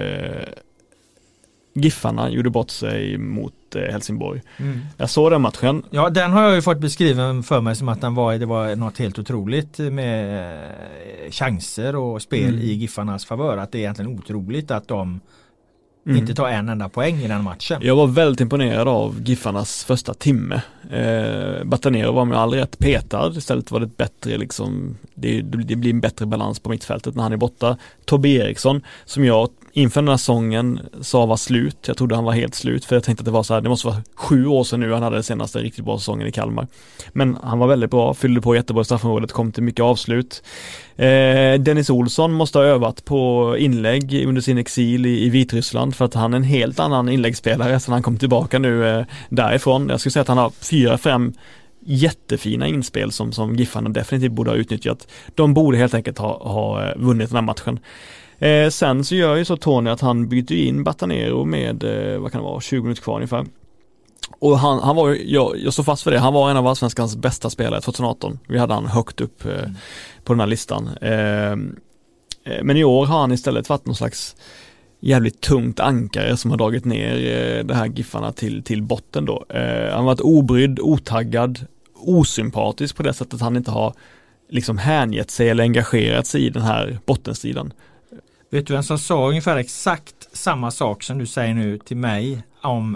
Giffarna gjorde bort sig mot Helsingborg. Jag såg den matchen. Ja, den har jag ju fått beskriven för mig som att det var något helt otroligt med chanser och spel i Giffarnas favör. Att det är egentligen otroligt att de inte tar en enda poäng i den matchen. Jag var väldigt imponerad av Giffarnas första timme. Batanero var med all rätt petad. Istället var det bättre liksom, det blir en bättre balans på mittfältet när han är borta. Tobbe Eriksson, som jag inför den här säsongen sa var slut. Jag trodde han var helt slut, för jag tänkte att det var så här, det måste vara 7 år sedan nu han hade den senaste riktigt bra säsongen i Kalmar. Men han var väldigt bra, fyllde på jättebra i straffområdet, kom till mycket avslut. Dennis Olsson måste ha övat på inlägg under sin exil i Vitryssland, för att han är en helt annan inläggsspelare sen han kom tillbaka nu därifrån. Jag skulle säga att han har 4-5 jättefina inspel som Giffarna definitivt borde ha utnyttjat. De borde helt enkelt ha vunnit den här matchen. Sen så gör ju så Tony att han byter in Batanero med 20 minuter kvar ungefär. Och han var ju, jag står fast för det, han var en av allsvenskans bästa spelare 2018. Vi hade han högt upp på den här listan. Men i år har han istället varit någon slags jävligt tungt ankare som har dragit ner det här Giffarna till botten då. Han har varit obrydd, otaggad, osympatisk på det sättet att han inte har liksom hängett sig eller engagerat sig i den här bottenstriden. Vet du vem som sa ungefär exakt samma sak som du säger nu till mig om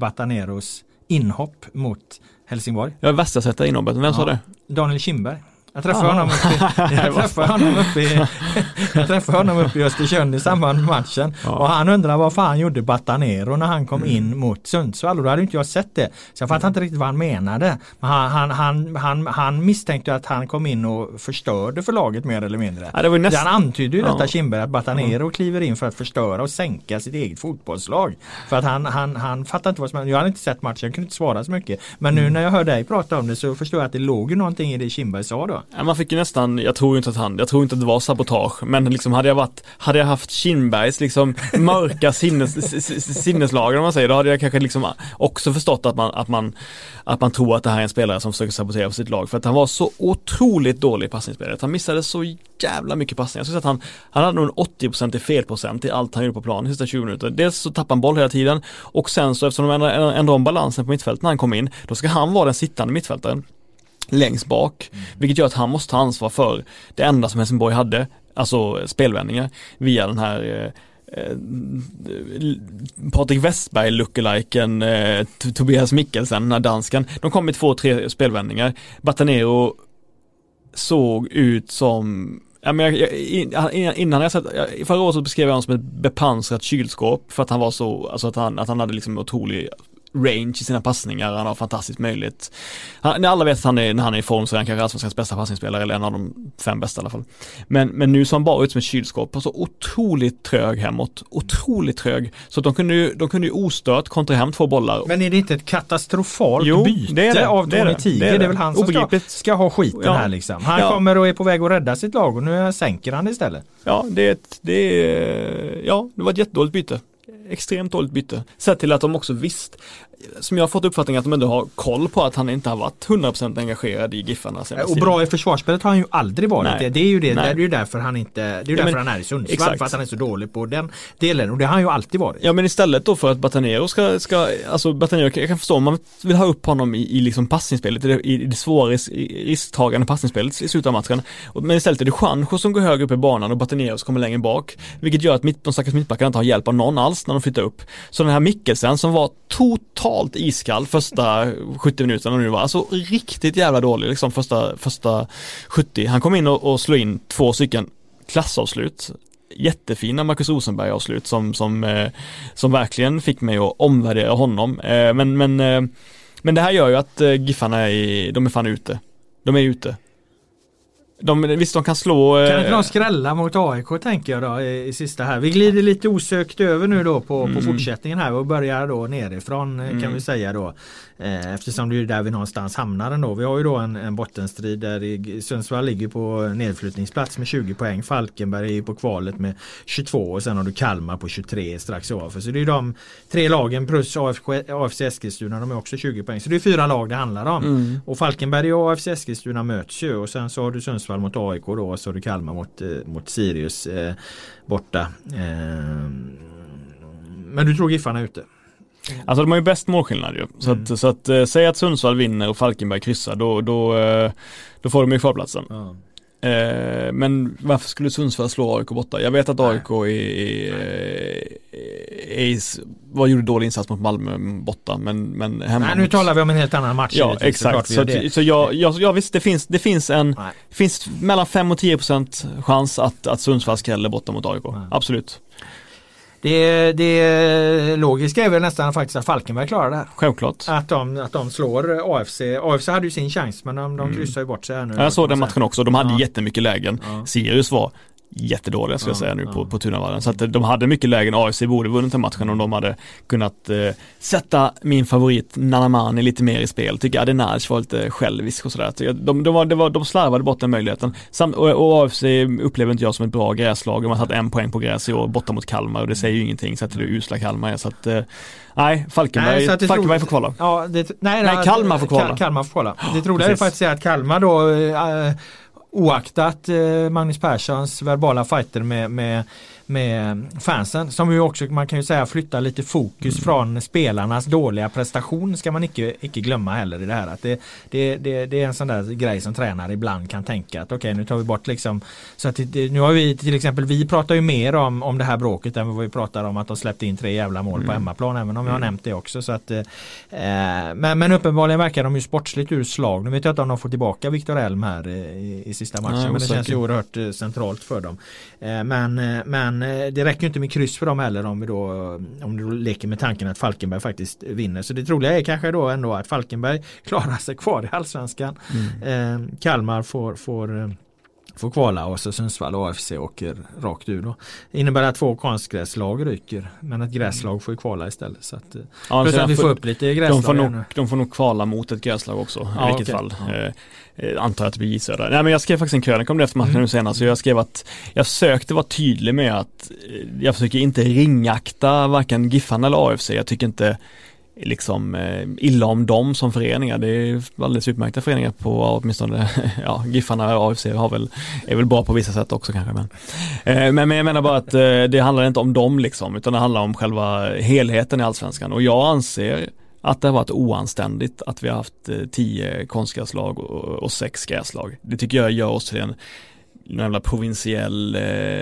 Bataneros inhopp mot Helsingborg? Jag har värsta sätta inhoppet. Vem sa det? Daniel Kindberg.
Jag träffade honom uppe i Östersund i samband med matchen. Ja. Och han undrar vad fan gjorde Batanero när han kom in mot Sundsvall. Och då hade inte jag sett det. Så jag fattade inte riktigt vad han menade. Men han misstänkte att han kom in och förstörde för laget mer eller mindre. Ja, det var han antydde ju detta Kindberg, att Batanero kliver in för att förstöra och sänka sitt eget fotbollslag. För att han fattade inte vad som hände. Jag hade inte sett matchen, jag kunde inte svara så mycket. Men nu när jag hör dig prata om det så förstår jag att det låg ju någonting i det Kindberg sa då.
Ja, man fick ju nästan, jag tror inte att det var sabotage, men liksom hade jag haft Kindbergs liksom mörka sinneslager, om man säger, då hade jag kanske liksom också förstått att man tror att det här är en spelare som försöker sabotera för sitt lag, för att han var så otroligt dålig i passningsspelet. Han missade så jävla mycket passningar. Jag skulle säga att han hade nog en 80% i felprocent i allt han gjorde på plan i sista 20 minuter. Dels så tappade han boll hela tiden, och sen så eftersom de ändrar om balansen på mittfältet när han kom in, då ska han vara den sittande mittfältaren längst bak, vilket gör att han måste ta ansvar för det enda som Helsingborg hade, alltså spelvändningar, via den här Patrik Westberg lookaliken Tobias Mikkelsen, den här danskan. De kom med 2-3 spelvändningar. Batanero såg ut som, innan jag sett, förra året så beskrev jag honom som ett bepansrat kylskåp, för att han var så, alltså att han hade liksom otrolig range i sina passningar. Han har fantastiskt möjlighet. Alla vet att när han är i form så är han kanske allsvenskans bästa passningsspelare, eller en av de 5 bästa i alla fall. Men nu så han bara ut som ett kylskåp. Alltså otroligt trög hemåt. Otroligt trög. Så att de kunde ju ostört kontra hem 2 bollar.
Men är det inte ett katastrofalt byte av Tony Tiger? Det är väl han som ska ha skiten här liksom. Han kommer och är på väg att rädda sitt lag, och nu sänker han det istället.
Ja, det var ett jättedåligt byte. Extremt dåligt byte. Sett till att de också visst, som jag har fått uppfattningen, att de ändå har koll på att han inte har varit 100% engagerad i Giffarna.
Och bra i försvarsspelet har han ju aldrig varit. Det är ju det. Det är ju därför han inte, det är därför han är i Sundsvall. Exakt. För att han är så dålig på den delen. Och det har han ju alltid varit.
Ja, men istället då för att Batanero ska alltså Batanero, jag kan förstå om man vill ha upp honom i liksom passningsspelet, i det svåra risktagande passningsspelet i slutet av matchen. Men istället är det Juanjo som går högre upp i banan och Batanero som kommer längre bak. Vilket gör att de stackars mittbackarna inte har hjälp av någon alls när de flyttar upp. Så den här Mikkelsen som var totalt iskall första 70 minuterna nu, var alltså riktigt jävla dålig liksom första 70. Han kom in och slog in 2 stycken klassavslut. Jättefina Marcus Rosenberg-avslut som verkligen fick mig att omvärdera honom. Men det här gör ju att Giffarna de är fan ute. De är ute. Visst, de kan slå...
Kan inte de skrälla mot AIK, tänker jag då i sista här. Vi glider lite osökt över nu då på fortsättningen här och börjar då nerifrån kan vi säga då. Eftersom det är där vi någonstans hamnar ändå. Vi har ju då en bottenstrid där Sundsvall ligger på nedflyttningsplats med 20 poäng. Falkenberg är på kvalet med 22 och sen har du Kalmar på 23 strax ovanför. Så det är de 3 lagen plus AFC Eskilstuna, de är också 20 poäng. Så det är 4 lag det handlar om. Och Falkenberg och AFC Eskilstuna möts ju, och sen så har du Sundsvall mot AIK då, och så har du Kalmar mot Sirius borta. Men du tror Giffarna ute?
Alltså de har ju bäst målskillnad ju. Så att säg att Sundsvall vinner och Falkenberg kryssar, då får de ju kvalplatsen. Men varför skulle Sundsvall slå AIK borta? Jag vet att AIK vad gjorde dålig insats mot Malmö borta, men hemma.
Nej, nu talar vi om en helt annan match.
Ja, exakt. Så jag visst, det finns mellan 5 och 10% chans att Sundsvall skräller borta mot AIK. Absolut.
Det logiska är väl nästan faktiskt att Falkenberg klarar det här.
Självklart.
Att de slår AFC. AFC hade ju sin chans, men de kryssar ju bort sig här nu.
Jag såg den matchen också. De hade jättemycket lägen. Sirius var jättedåliga, ska jag säga nu på Tunavallen. Så att de hade mycket lägen. AFC borde vunnit den matchen om de hade kunnat sätta min favorit Nanamani lite mer i spel. Tycker Adenaj var lite självisk och sådär. De slarvade bort den möjligheten. Och AFC upplever inte jag som ett bra gräslag. De har tagit 1 poäng på gräs i år borta mot Kalmar, och det säger ju ingenting, så att det är usla Kalmar. Så att nej, Falkenberg får kvala.
Ja,
Kalmar får kvala.
Kalmar får kvala. Det trodde jag faktiskt är att Kalmar då oaktat Magnus Perssons verbala fighter med med fansen, som ju också, man kan ju säga, flyttar lite fokus från spelarnas dåliga prestation, ska man icke glömma heller i det här, att det är en sån där grej som tränare ibland kan tänka att okej, nu tar vi bort liksom, så att nu har vi till exempel, vi pratar ju mer om det här bråket än vad vi pratar om att de släppte in 3 jävla mål på hemmaplan, även om jag har nämnt det också, så att men uppenbarligen verkar de ju sportsligt ur slag. Nu vet jag inte om de får tillbaka Viktor Elm här i sista matchen, men det känns ju oerhört centralt för dem. Men det räcker ju inte med kryss för dem heller om du leker med tanken att Falkenberg faktiskt vinner. Så det troliga är kanske då ändå att Falkenberg klarar sig kvar i Allsvenskan. Kalmar får kvala och så Sundsvall och AFC åker rakt ur då. Det innebär att 2 konstgräslag ryker, men ett gräslag får ju kvala istället, så att, plus att vi får upp lite gräslag.
De får nog kvala mot ett gräslag också, i vilket fall. Antar att det blir J-Södra. Nej, men jag skrev faktiskt en krönika om det efter matchen nu senast, så jag skrev att jag sökte vara tydlig med att jag försöker inte ringakta varken Giffarna eller AFC. Jag tycker inte liksom illa om dem som föreningar. Det är alldeles utmärkta föreningar på åtminstone, Giffarna och AFC är väl bra på vissa sätt också kanske, men jag menar bara att det handlar inte om dem liksom, utan det handlar om själva helheten i Allsvenskan, och jag anser att det har varit oanständigt att vi har haft 10 konstgräslag och 6 gräslag. Det tycker jag gör oss till en jävla provinsiell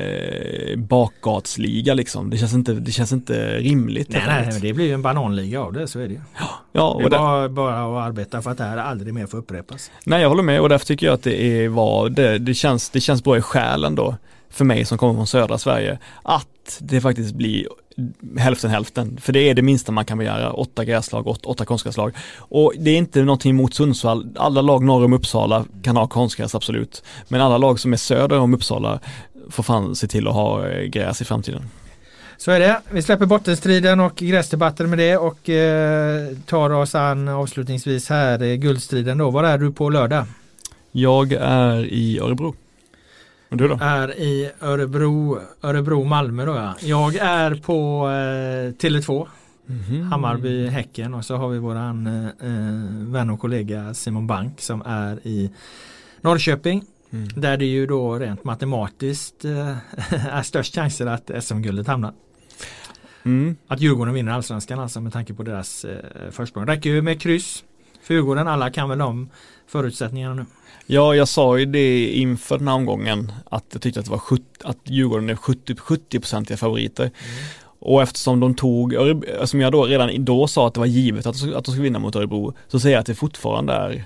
bakgatsliga liksom. Det känns inte rimligt.
Nej, det blir ju en bananliga av det, så är det ju.
Ja, och
det är bara att arbeta för att det här aldrig mer får upprepas.
Nej, jag håller med, och därför tycker jag att det känns bra i själen då, för mig som kommer från södra Sverige, att det faktiskt blir hälften. För det är det minsta man kan begära. 8 gräslag, 8 konstgräslag. Och det är inte någonting mot Sundsvall. Alla lag norr om Uppsala kan ha konstgräs, absolut. Men alla lag som är söder om Uppsala får fan se till att ha gräs i framtiden.
Så är det. Vi släpper bottenstriden och gräsdebatten med det och tar oss an avslutningsvis här guldstriden då. Var är du på lördag?
Jag är i Örebro. Och du då?
Är i Örebro-Malmö då, ja. Jag är på Tele2, Hammarby, Häcken, och så har vi våran vän och kollega Simon Bank som är i Norrköping, där det ju då rent matematiskt är störst chanser att SM-guldet hamnar. Att Djurgården vinner Allsvenskan, alltså, med tanke på deras försprång. Det räcker ju med kryss för Djurgården, alla kan väl de förutsättningarna nu. Ja, jag sa ju det inför den här omgången, att jag tyckte att det var att Djurgården är 70% favoriter. Och eftersom de tog, som jag då redan då sa att det var givet att de skulle vinna mot Örebro, så säger jag att det fortfarande är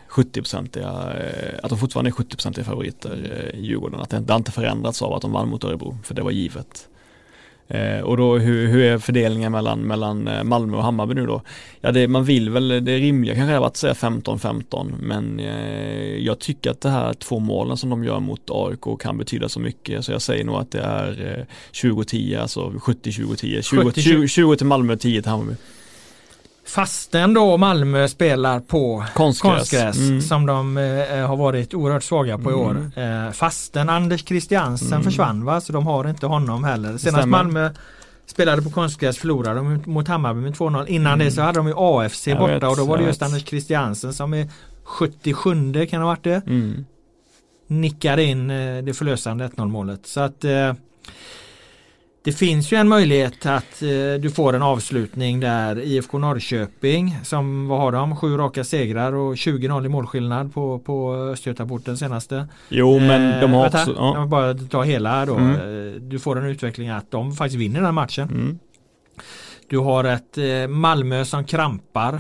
70% favoriter i Djurgården. Att det inte förändrats av att de vann mot Örebro, för det var givet. Och då hur är fördelningen mellan Malmö och Hammarby nu då? Ja, man vill väl, det rimliga kanske är att säga 15-15, men jag tycker att det här 2 målen som de gör mot AIK kan betyda så mycket, så jag säger nog att det är 20-10, alltså 70-20-10, 20 till Malmö, 10 till Hammarby. Fastän då Malmö spelar på konstgräs som de har varit oerhört svaga på i år. Fastän Anders Christiansen försvann, va? Så de har inte honom heller. Senast Malmö spelade på konstgräs förlorade de mot Hammarby med 2-0. Innan det så hade de ju AFC borta, och då var det just Anders Christiansen som är 77 kan det ha varit det. Nickade in det förlösande 1-0 målet. Så att det finns ju en möjlighet att du får en avslutning där IFK Norrköping, som, vad har de? 7 raka segrar och 20-0 i målskillnad på Östgötaporten senaste. Jo, men de har också... Ja. Jag bara ta hela då. Du får en utveckling att de faktiskt vinner den här matchen. Du har ett Malmö som krampar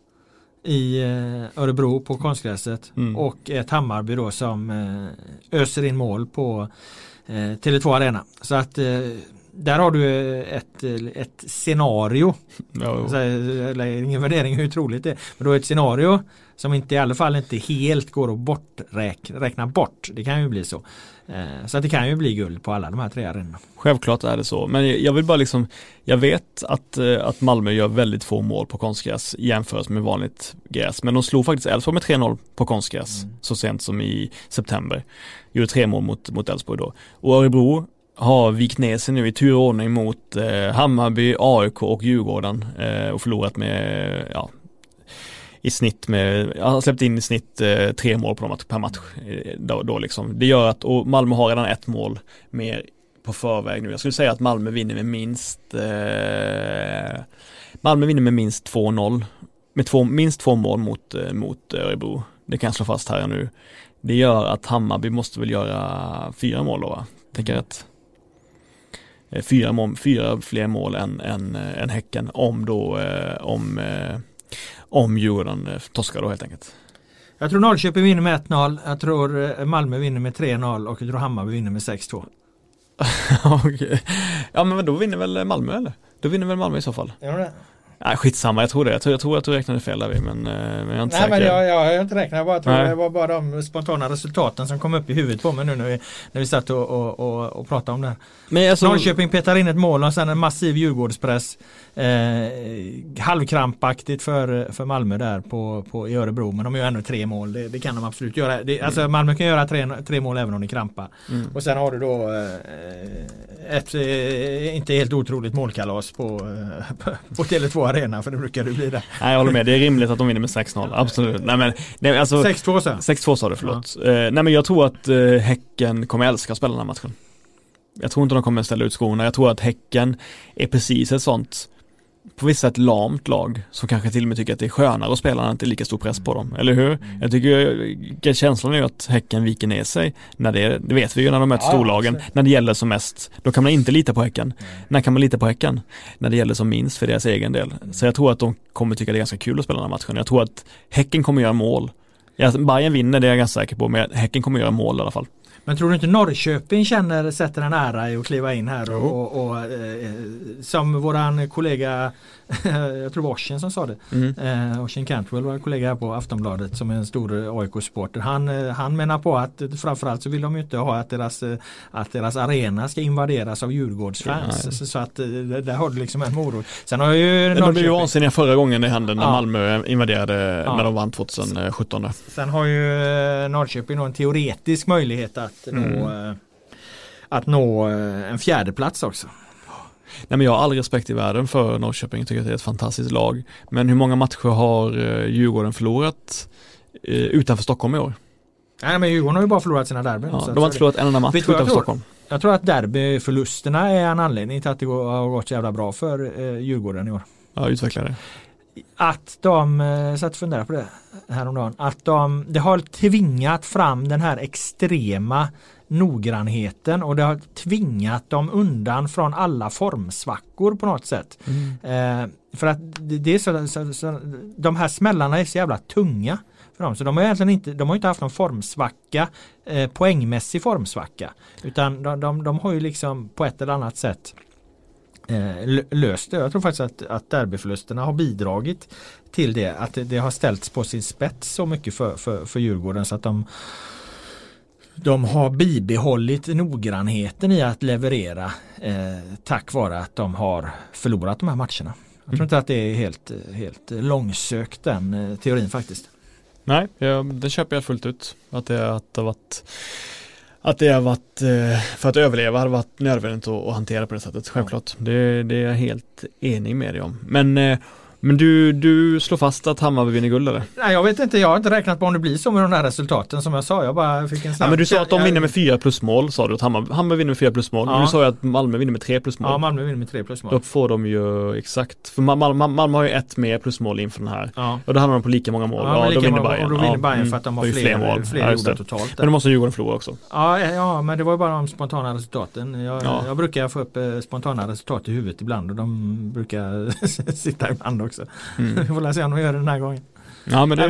i Örebro på konstgräset och ett Hammarby då som öser in mål på Tele2 Arena. Så att där har du ett scenario. Eller ingen värdering hur troligt det är. Men då är ett scenario som inte i alla fall inte helt går att räkna bort. Det kan ju bli så. Så att det kan ju bli guld på alla de här 3 arenorna. Självklart är det så. Men jag vill bara jag vet att Malmö gör väldigt få mål på konstgräs jämfört med vanligt gräs. Men de slog faktiskt Elfsborg med 3-0 på konstgräs så sent som i september. Gjorde 3 mål mot Elfsborg då. Och Örebro har vikt ner sig nu i turordning mot Hammarby, AIK och Djurgården och förlorat med i snitt har släppt in i snitt 3 mål per match då liksom. Det gör att, och Malmö har redan 1 mål mer
på förväg nu. Jag skulle säga att Malmö vinner med minst 2-0. Med minst 2 mål mot Örebro. Det kan jag slå fast här nu. Det gör att Hammarby måste väl göra 4 mål då, va? Tänker jag rätt. 4 fler mål än Häcken om Djurgården torskar då helt enkelt.
Jag tror Norrköping vinner med 1-0. Jag tror Malmö vinner med 3-0 och jag tror Hammarby vinner med 6-2.
Okay. Ja, men då vinner väl Malmö eller? Då vinner väl Malmö i så fall.
Gör det?
Nej, skitsamma, jag tror det. Jag tror att du räknade fel där, men jag är inte säker.
Nej, men jag har inte räknat. Jag tror det var bara de spontana resultaten som kom upp i huvudet på mig nu när vi satt och pratade om det här. Men alltså, Norrköping petar in ett mål och sen en massiv Djurgårdspress. Halvkrampaktigt för Malmö där i Örebro, men de gör ändå 3 mål. Det kan de absolut göra. Alltså Malmö kan göra 3 mål även om de krampar. Och sen har du då ett inte helt otroligt målkalas på Tele2 Arena, för det brukar det bli där.
Nej, jag håller med. Det är rimligt att de vinner med 6-0. Absolut. Nej, alltså
6-2 så.
6-2 sa du, förlåt. Ja. Nej, men jag tror att Häcken kommer älska att spela den här matchen. Jag tror inte de kommer ställa ut skorna. Jag tror att Häcken är precis ett sånt på vissa sätt lamt lag som kanske till och med tycker att det är skönare att spela när det inte är lika stor press på dem. Eller hur? Jag tycker känslan är att Häcken viker ner sig när det vet vi ju när de möter storlagen. Absolut. När det gäller som mest, då kan man inte lita på Häcken. När kan man lita på Häcken? När det gäller som minst för deras egen del. Så jag tror att de kommer tycka det är ganska kul att spela den här matchen. Jag tror att Häcken kommer göra mål. Bayern vinner, det är jag ganska säker på, men Häcken kommer göra mål i alla fall.
Men tror du inte Norrköping sätter en ära i att kliva in här och som våran kollega, jag tror Ocean som sa det, Ocean Cantwell, vår kollega här på Aftonbladet som är en stor AIK-supporter, han menar på att framförallt så vill de ju inte ha att deras arena ska invaderas av Djurgårdsfans, så att där har du liksom en morot. Sen har ju
de blev ju vansinniga förra gången det hände när Malmö invaderade när de vann 2017.
Sen har ju Norrköping en teoretisk möjlighet att nå en 4:e plats också.
Nej, men jag har all respekt i världen för Norrköping. Jag tycker att det är ett fantastiskt lag. Men hur många matcher har Djurgården förlorat utanför Stockholm i år?
Nej, men Djurgården har ju bara förlorat sina derbyn.
Ja, de har inte förlorat en enda match utanför Stockholm.
Jag tror att derbyförlusterna är en anledning till att det har gått så jävla bra för Djurgården i år.
Ja, utveckla det.
Att de, så att fundera på det häromdagen, att det har tvingat fram den här extrema noggrannheten och det har tvingat dem undan från alla formsvackor på något sätt. För att det är så de här smällarna är så jävla tunga för dem, så de har egentligen inte haft någon formsvacka, poängmässig formsvacka, utan de har ju liksom på ett eller annat sätt löst det. Jag tror faktiskt att derbyförlusterna har bidragit till det, att det har ställts på sin spets så mycket för Djurgården, så att de har bibehållit noggrannheten i att leverera tack vare att de har förlorat de här matcherna. Jag tror inte att det är helt långsökt den teorin faktiskt. Nej,
det köper jag fullt ut. Att det har varit för att överleva hade varit nödvändigt att hantera på det sättet. Självklart. Det är jag helt enig med dig om. Men du slår fast att Hammarby vinner guld eller?
Nej, jag vet inte. Jag har inte räknat på om det blir så med de här resultaten som jag sa. Jag bara fick en snabb...
Ja, men du sa att de vinner med 4 plusmål, sa du. Att Hammarby vinner med 4 plusmål. Ja. Men du sa ju att Malmö vinner med 3 plusmål.
Ja, Malmö vinner med 3 plusmål.
Då får de ju exakt... För Malmö har ju 1 mer plusmål inför den här. Ja. Och då handlar de på lika många mål.
Ja,
då vinner Bayern.
Och då vinner Bayern för att de har fler mål. Fler gjorda totalt.
Men då måste Djurgården förlora också.
Ja, men det var ju bara de spontana resultaten. Jag brukar få upp spontana resultat i huvudet ibland och de brukar sitta ibland också. Vi får läsa om de gör det den här gången.
Ja, men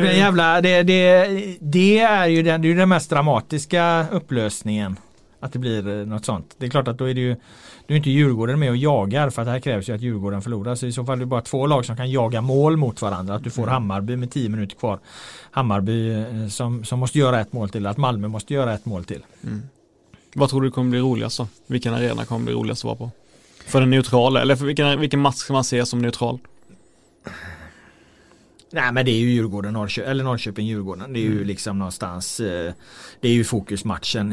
det är ju den mest dramatiska upplösningen, att det blir något sånt. Det är klart att då är det ju inte Djurgården med och jagar, för att det här krävs ju att Djurgården förlorar. Så i så fall är det bara 2 lag som kan jaga mål mot varandra. Att du får Hammarby med 10 minuter kvar. Hammarby som måste göra 1 mål till. Att Malmö måste göra 1 mål till.
Vad tror du kommer bli roligast då? Vilken arena kommer bli roligast att vara på? För den neutrala, eller för vilken match ska man se som neutral?
Nej, men det är ju Djurgården, Norrköping-Djurgården. Det är ju liksom någonstans, det är ju fokusmatchen.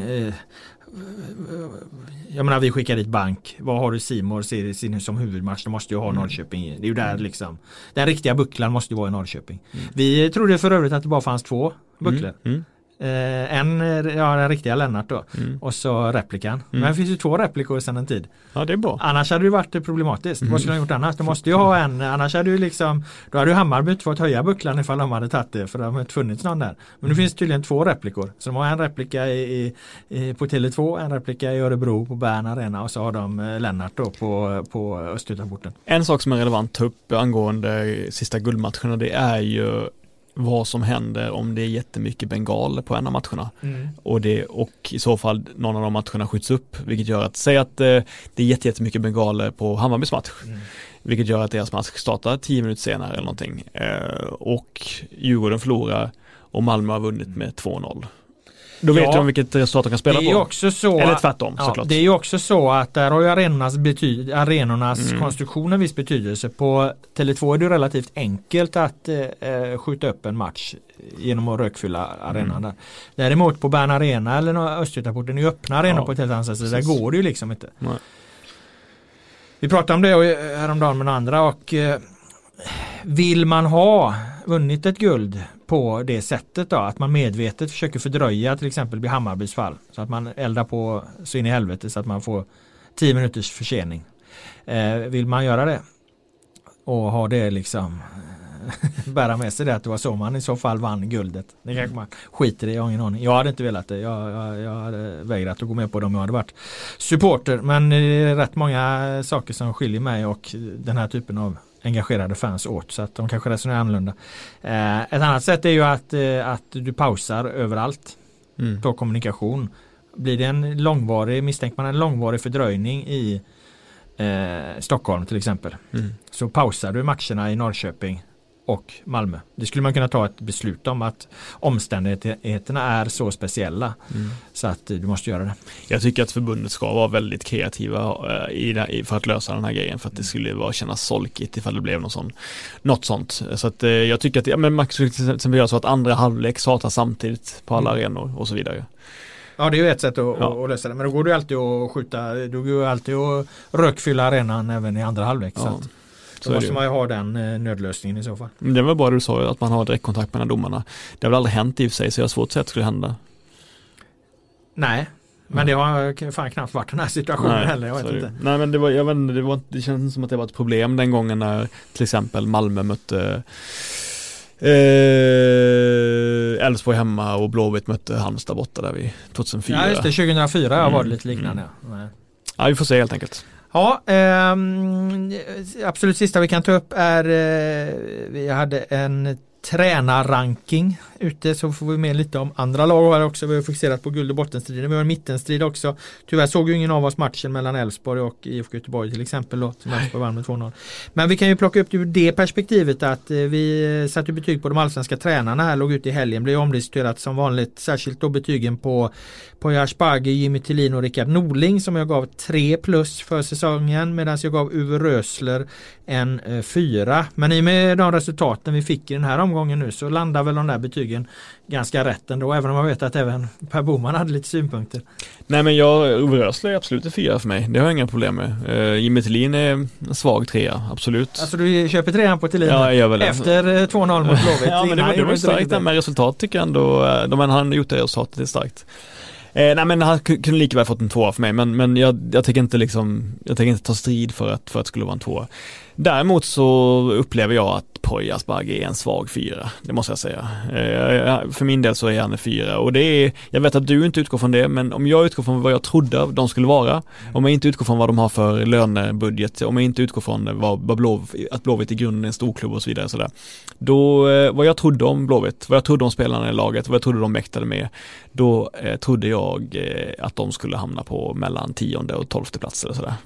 Jag menar, vi skickar dit bank. Vad har du Simor ser som huvudmatch? Det måste ju ha Norrköping. Det är ju där liksom. Den riktiga bucklan måste ju vara i Norrköping. Vi trodde för övrigt att det bara fanns 2 bucklor. Den riktiga Lennart då. Och så replikan. Men det finns ju 2 replikor sedan en tid.
Ja, det är bra.
Annars hade det varit problematiskt. Vad skulle de gjort annars? Du måste ju ha en, annars hade du liksom, då hade ju Hammarby fått höja bucklan ifall de hade tagit det, för det har inte funnits någon där. Men nu finns det tydligen 2 replikor. Så de har en replika på Tele2, en replika i Örebro på Bern Arena, och så har de Lennart då på Östgötaporten.
En sak som är relevant att ta upp angående sista guldmatcherna, det är ju vad som händer om det är jättemycket bengaler på en av matcherna. Och i så fall någon av de matcherna skjuts upp, vilket gör att, säg att det är jättemycket bengaler på Hammarbys match, vilket gör att deras match startar 10 minuter senare eller någonting, och Djurgården förlorar och Malmö har vunnit med 2-0. Då vet de vilket resultat de kan spela på.
Också så,
eller tvärtom, såklart.
Det är ju också så att där har ju arenornas konstruktion en viss betydelse. På Tele2 är det relativt enkelt att skjuta upp en match genom att rökfylla arenan där. Däremot på Bern Arena eller Östgötaporten är ju öppna arenor på ett helt annat sätt, så där går det ju liksom inte. Nej. Vi pratade om det häromdagen med andra, och vill man ha vunnit ett guld på det sättet då, att man medvetet försöker fördröja till exempel vid Hammarbys fall, så att man eldar på så in i helvete så att man får 10 minuters försening. Vill man göra det och ha det liksom bära med sig det, att det var så man i så fall vann guldet. Det kanske man skiter i, jag har ingen aning. Jag hade inte velat det. Jag hade vägrat att gå med på det om jag hade varit supporter, men det är rätt många saker som skiljer mig och den här typen av engagerade fans åt, så att de kanske resonerar annorlunda. Ett annat sätt är ju att du pausar överallt på kommunikation. Blir det misstänker man en långvarig fördröjning i Stockholm till exempel, så pausar du matcherna i Norrköping och Malmö. Det skulle man kunna ta ett beslut om, att omständigheterna är så speciella så att du måste göra det. Jag tycker att förbundet ska vara väldigt kreativa för att lösa den här grejen, för att det skulle kännas solkigt ifall det blev något sånt. Så att jag tycker att man skulle till exempel göra så att andra halvlek startar samtidigt på alla arenor och så vidare. Ja, det är ju ett sätt att lösa det. Men då går det alltid att skjuta, då går det alltid att rökfylla arenan även i andra halvlek. Ja. Så måste man ju ha den nödlösningen i så fall. Det var bara du sa, att man har direktkontakt med domarna. Det har väl aldrig hänt i och för sig, så jag har svårt att säga att det skulle hända. Nej, men det har fan knappt varit den här situationen heller. Jag vet inte. Nej, men det känns som att det var ett problem den gången när till exempel Malmö mötte Elfsborg hemma och Blåvitt mötte Halmstad borta där vi 2004. Ja, just det, 2004 var det lite liknande. Ja, vi får se helt enkelt. Ja, absolut sista vi kan ta upp är vi hade en tränarranking ute, så får vi med lite om andra lag här också. Vi har fokuserat på guld- och bottenstriden. Vi har en mittenstrid också. Tyvärr såg ju ingen av oss matchen mellan Elfsborg och IFK Göteborg till exempel då, som Elfsborg vann med 2-0. Men vi kan ju plocka upp ur det perspektivet att vi satte betyg på de allsvenska tränarna här, låg ute i helgen, blev omdiskuterat som vanligt, särskilt då betygen på Jarsbagi, Jimmy Tillin och Rickard Norling, som jag gav 3+ för säsongen, medan jag gav Uwe Rösler en 4. Men i med de resultaten vi fick i den här omgången nu, så landar väl de där betygen ganska rätt ändå, även om jag vet att även Per Boman hade lite synpunkter. Nej, men Uwe Rösler är absolut en 4 för mig. Det har jag inga problem med. Jimmy Tillin är en svag 3, absolut. Alltså du köper 3 på Tillin efter 2-0 mot Blåvitt? Ja, men det var starkt där med resultat, tycker jag ändå. Han har gjort det resultatet, det är starkt. Nej, men han kunde lika väl fått en 2 för mig, men jag tänker inte ta strid för att det skulle vara en 2. Däremot så upplever jag att Poya Asbaghi är en svag 4, det måste jag säga. För min del så är han en 4, och det är, jag vet att du inte utgår från det, men om jag utgår från vad jag trodde de skulle vara, om jag inte utgår från vad de har för lönebudget, om jag inte utgår från att Blåvitt i grunden är en stor klubb och så vidare, sådär, då vad jag trodde om Blåvitt, vad jag trodde om spelarna i laget, vad jag trodde de mäktade med, då trodde jag att de skulle hamna på mellan 10:e och 12:e plats eller sådär.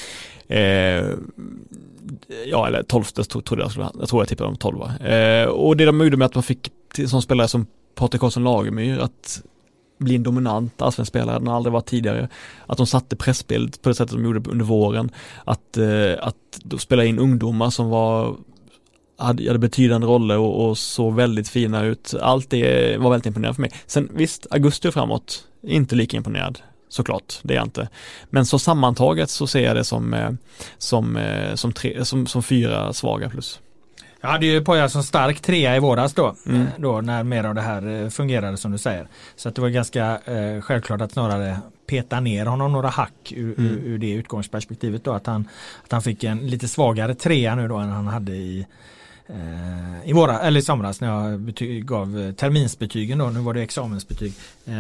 Eller 12:e trodde jag tror jag tippade om 12. Och det de gjorde med att man fick som spelare som Patrik Karlsson Lagemyr att bli en dominant allsvensk spelare, den har aldrig varit tidigare, att de satte pressbild på det sättet de gjorde under våren, att spela in ungdomar som hade betydande roller och såg väldigt fina ut. Allt det var väldigt imponerande för mig. Sen visst, augusti och framåt, inte lika imponerad. Såklart, det är jag inte. Men så sammantaget så ser jag det som 4 svaga plus. Jag hade ju Poja som stark 3 i våras då när mer av det här fungerade som du säger. Så att det var ganska självklart att snarare peta ner honom några hack ur det utgångsperspektivet då, att han fick en lite svagare 3 nu då än han hade i somras när jag gav terminsbetygen då. Nu var det examensbetyg.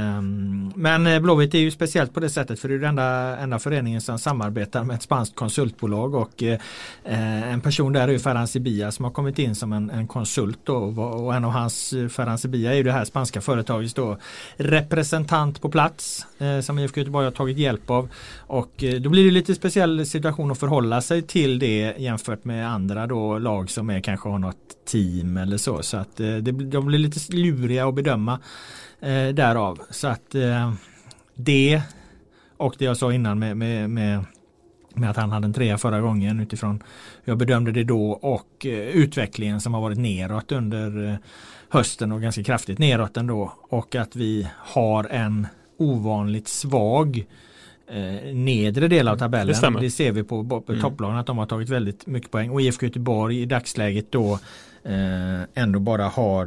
Men Blåvitt är ju speciellt på det sättet, för det är den enda föreningen som samarbetar med ett spanskt konsultbolag, och en person där är ju Ferran Sibilla som har kommit in som en konsult då, och en av hans, Ferran Sibilla, är ju det här spanska företagets då representant på plats som IFK Göteborg har tagit hjälp av, och då blir det lite speciell situation att förhålla sig till det jämfört med andra då lag som är kanske har något team eller så att de blir lite luriga att bedöma därav. Så att det, och det jag sa innan med att han hade en 3 förra gången utifrån jag bedömde det då, och utvecklingen som har varit neråt under hösten och ganska kraftigt neråt ändå, och att vi har en ovanligt svag nedre del av tabellen. Det ser vi på topplagen att de har tagit väldigt mycket poäng, och IFK Göteborg i dagsläget då ändå bara har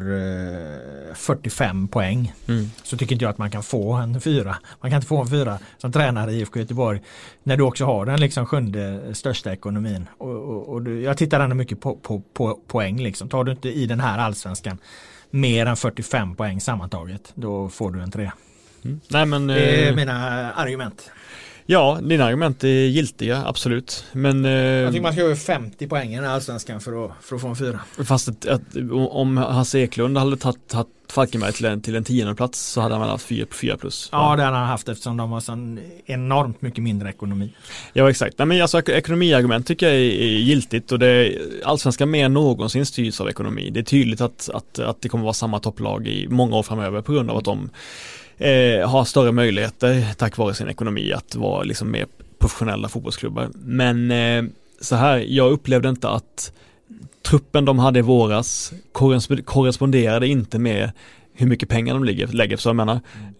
45 poäng. Så tycker inte jag att man kan få en 4. Man kan inte få en 4 som tränare i IFK Göteborg när du också har den liksom 7:e största ekonomin, och jag tittar ändå mycket på poäng liksom. Tar du inte i den här allsvenskan mer än 45 poäng sammantaget, då får du en 3.
Nej, men,
det är mina argument.
Ja, dina argument är giltiga, absolut. Men,
jag tycker man ska göra 50 poäng i allsvenskan för att få en 4.
Fast om Hasse Eklund hade tagit Falkenberg till en 10:e plats så hade han haft 4 plus.
Ja, det hade han haft eftersom de har så enormt mycket mindre ekonomi.
Ja, exakt. Nej, men alltså, ekonomiargument tycker jag är giltigt, och allsvenskan mer än någonsin styrs av ekonomi. Det är tydligt att det kommer vara samma topplag i många år framöver på grund av att de har större möjligheter tack vare sin ekonomi att vara liksom mer professionella fotbollsklubbar. Men så här, jag upplevde inte att truppen de hade i våras korresponderade inte med hur mycket pengar de lägger, så jag menar.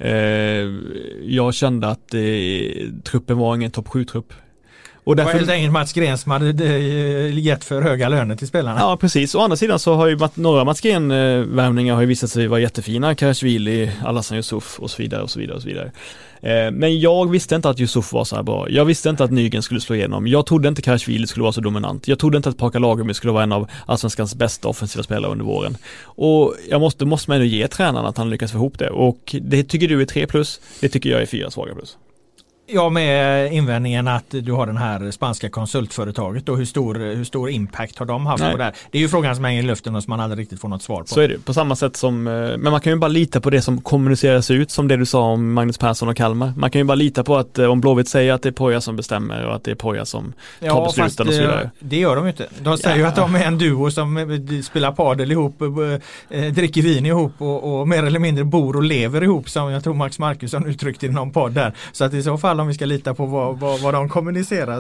Jag kände att truppen var ingen topp 7-trupp. Och därför... Det var helt enkelt Mats Gren som hade
gett för höga löner till spelarna.
Ja, precis. Å andra sidan så har ju några Mats Gren-värvningar har ju visat sig vara jättefina. Karasvili, Alassane Yusuf och så vidare och så vidare och så vidare. Men jag visste inte att Yusuf var så här bra. Jag visste inte att Nygren skulle slå igenom. Jag trodde inte Karasvili skulle vara så dominant. Jag trodde inte att Paka Lagerby skulle vara en av allsvenskans bästa offensiva spelare under våren. Och måste man ändå ge tränaren att han lyckas få ihop det. Och det tycker du är 3 plus. Det tycker jag är 4 svaga plus.
Ja, med invändningen att du har den här spanska konsultföretaget och hur stor impact har de haft på det här? Det är ju frågan som hänger i luften och som man aldrig riktigt får något svar på.
Så är det, på samma sätt som, men man kan ju bara lita på det som kommuniceras ut, som det du sa om Magnus Persson och Kalmar. Man kan ju bara lita på att om Blåvitt säger att det är Poja som bestämmer och att det är Poja som tar besluten och så vidare.
Det gör de ju inte. De säger ju att de är en duo som spelar padel ihop, dricker vin ihop och mer eller mindre bor och lever ihop, som jag tror Max Markusson uttryckte i någon podd där. Så att i så fall om vi ska lita på vad de kommunicerar,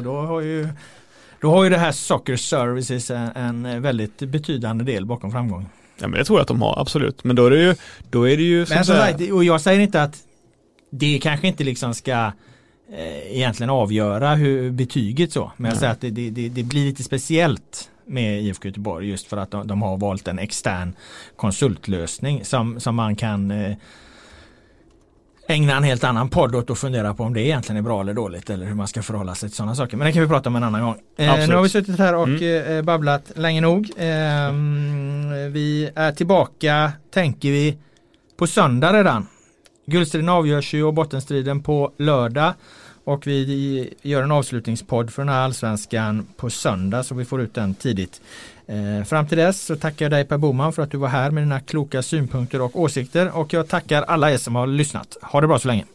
då har ju det här Soccer Services en väldigt betydande del bakom framgången.
Ja, men det tror jag att de har, absolut. Men då är det ju
men och jag säger inte att det kanske inte liksom ska egentligen avgöra hur betyget så, men jag säger att det blir lite speciellt med IFK Göteborg just för att de har valt en extern konsultlösning som man kan ägna en helt annan podd åt och fundera på om det egentligen är bra eller dåligt eller hur man ska förhålla sig till sådana saker. Men det kan vi prata om en annan gång. Nu har vi suttit här och babblat länge nog. Vi är tillbaka, tänker vi, på söndag redan. Guldstriden avgörs ju och bottenstriden på lördag. Och vi gör en avslutningspodd för den här allsvenskan på söndag, så vi får ut den tidigt. Fram till dess så tackar jag dig, Per Boman, för att du var här med dina kloka synpunkter och åsikter, och jag tackar alla er som har lyssnat. Ha det bra så länge.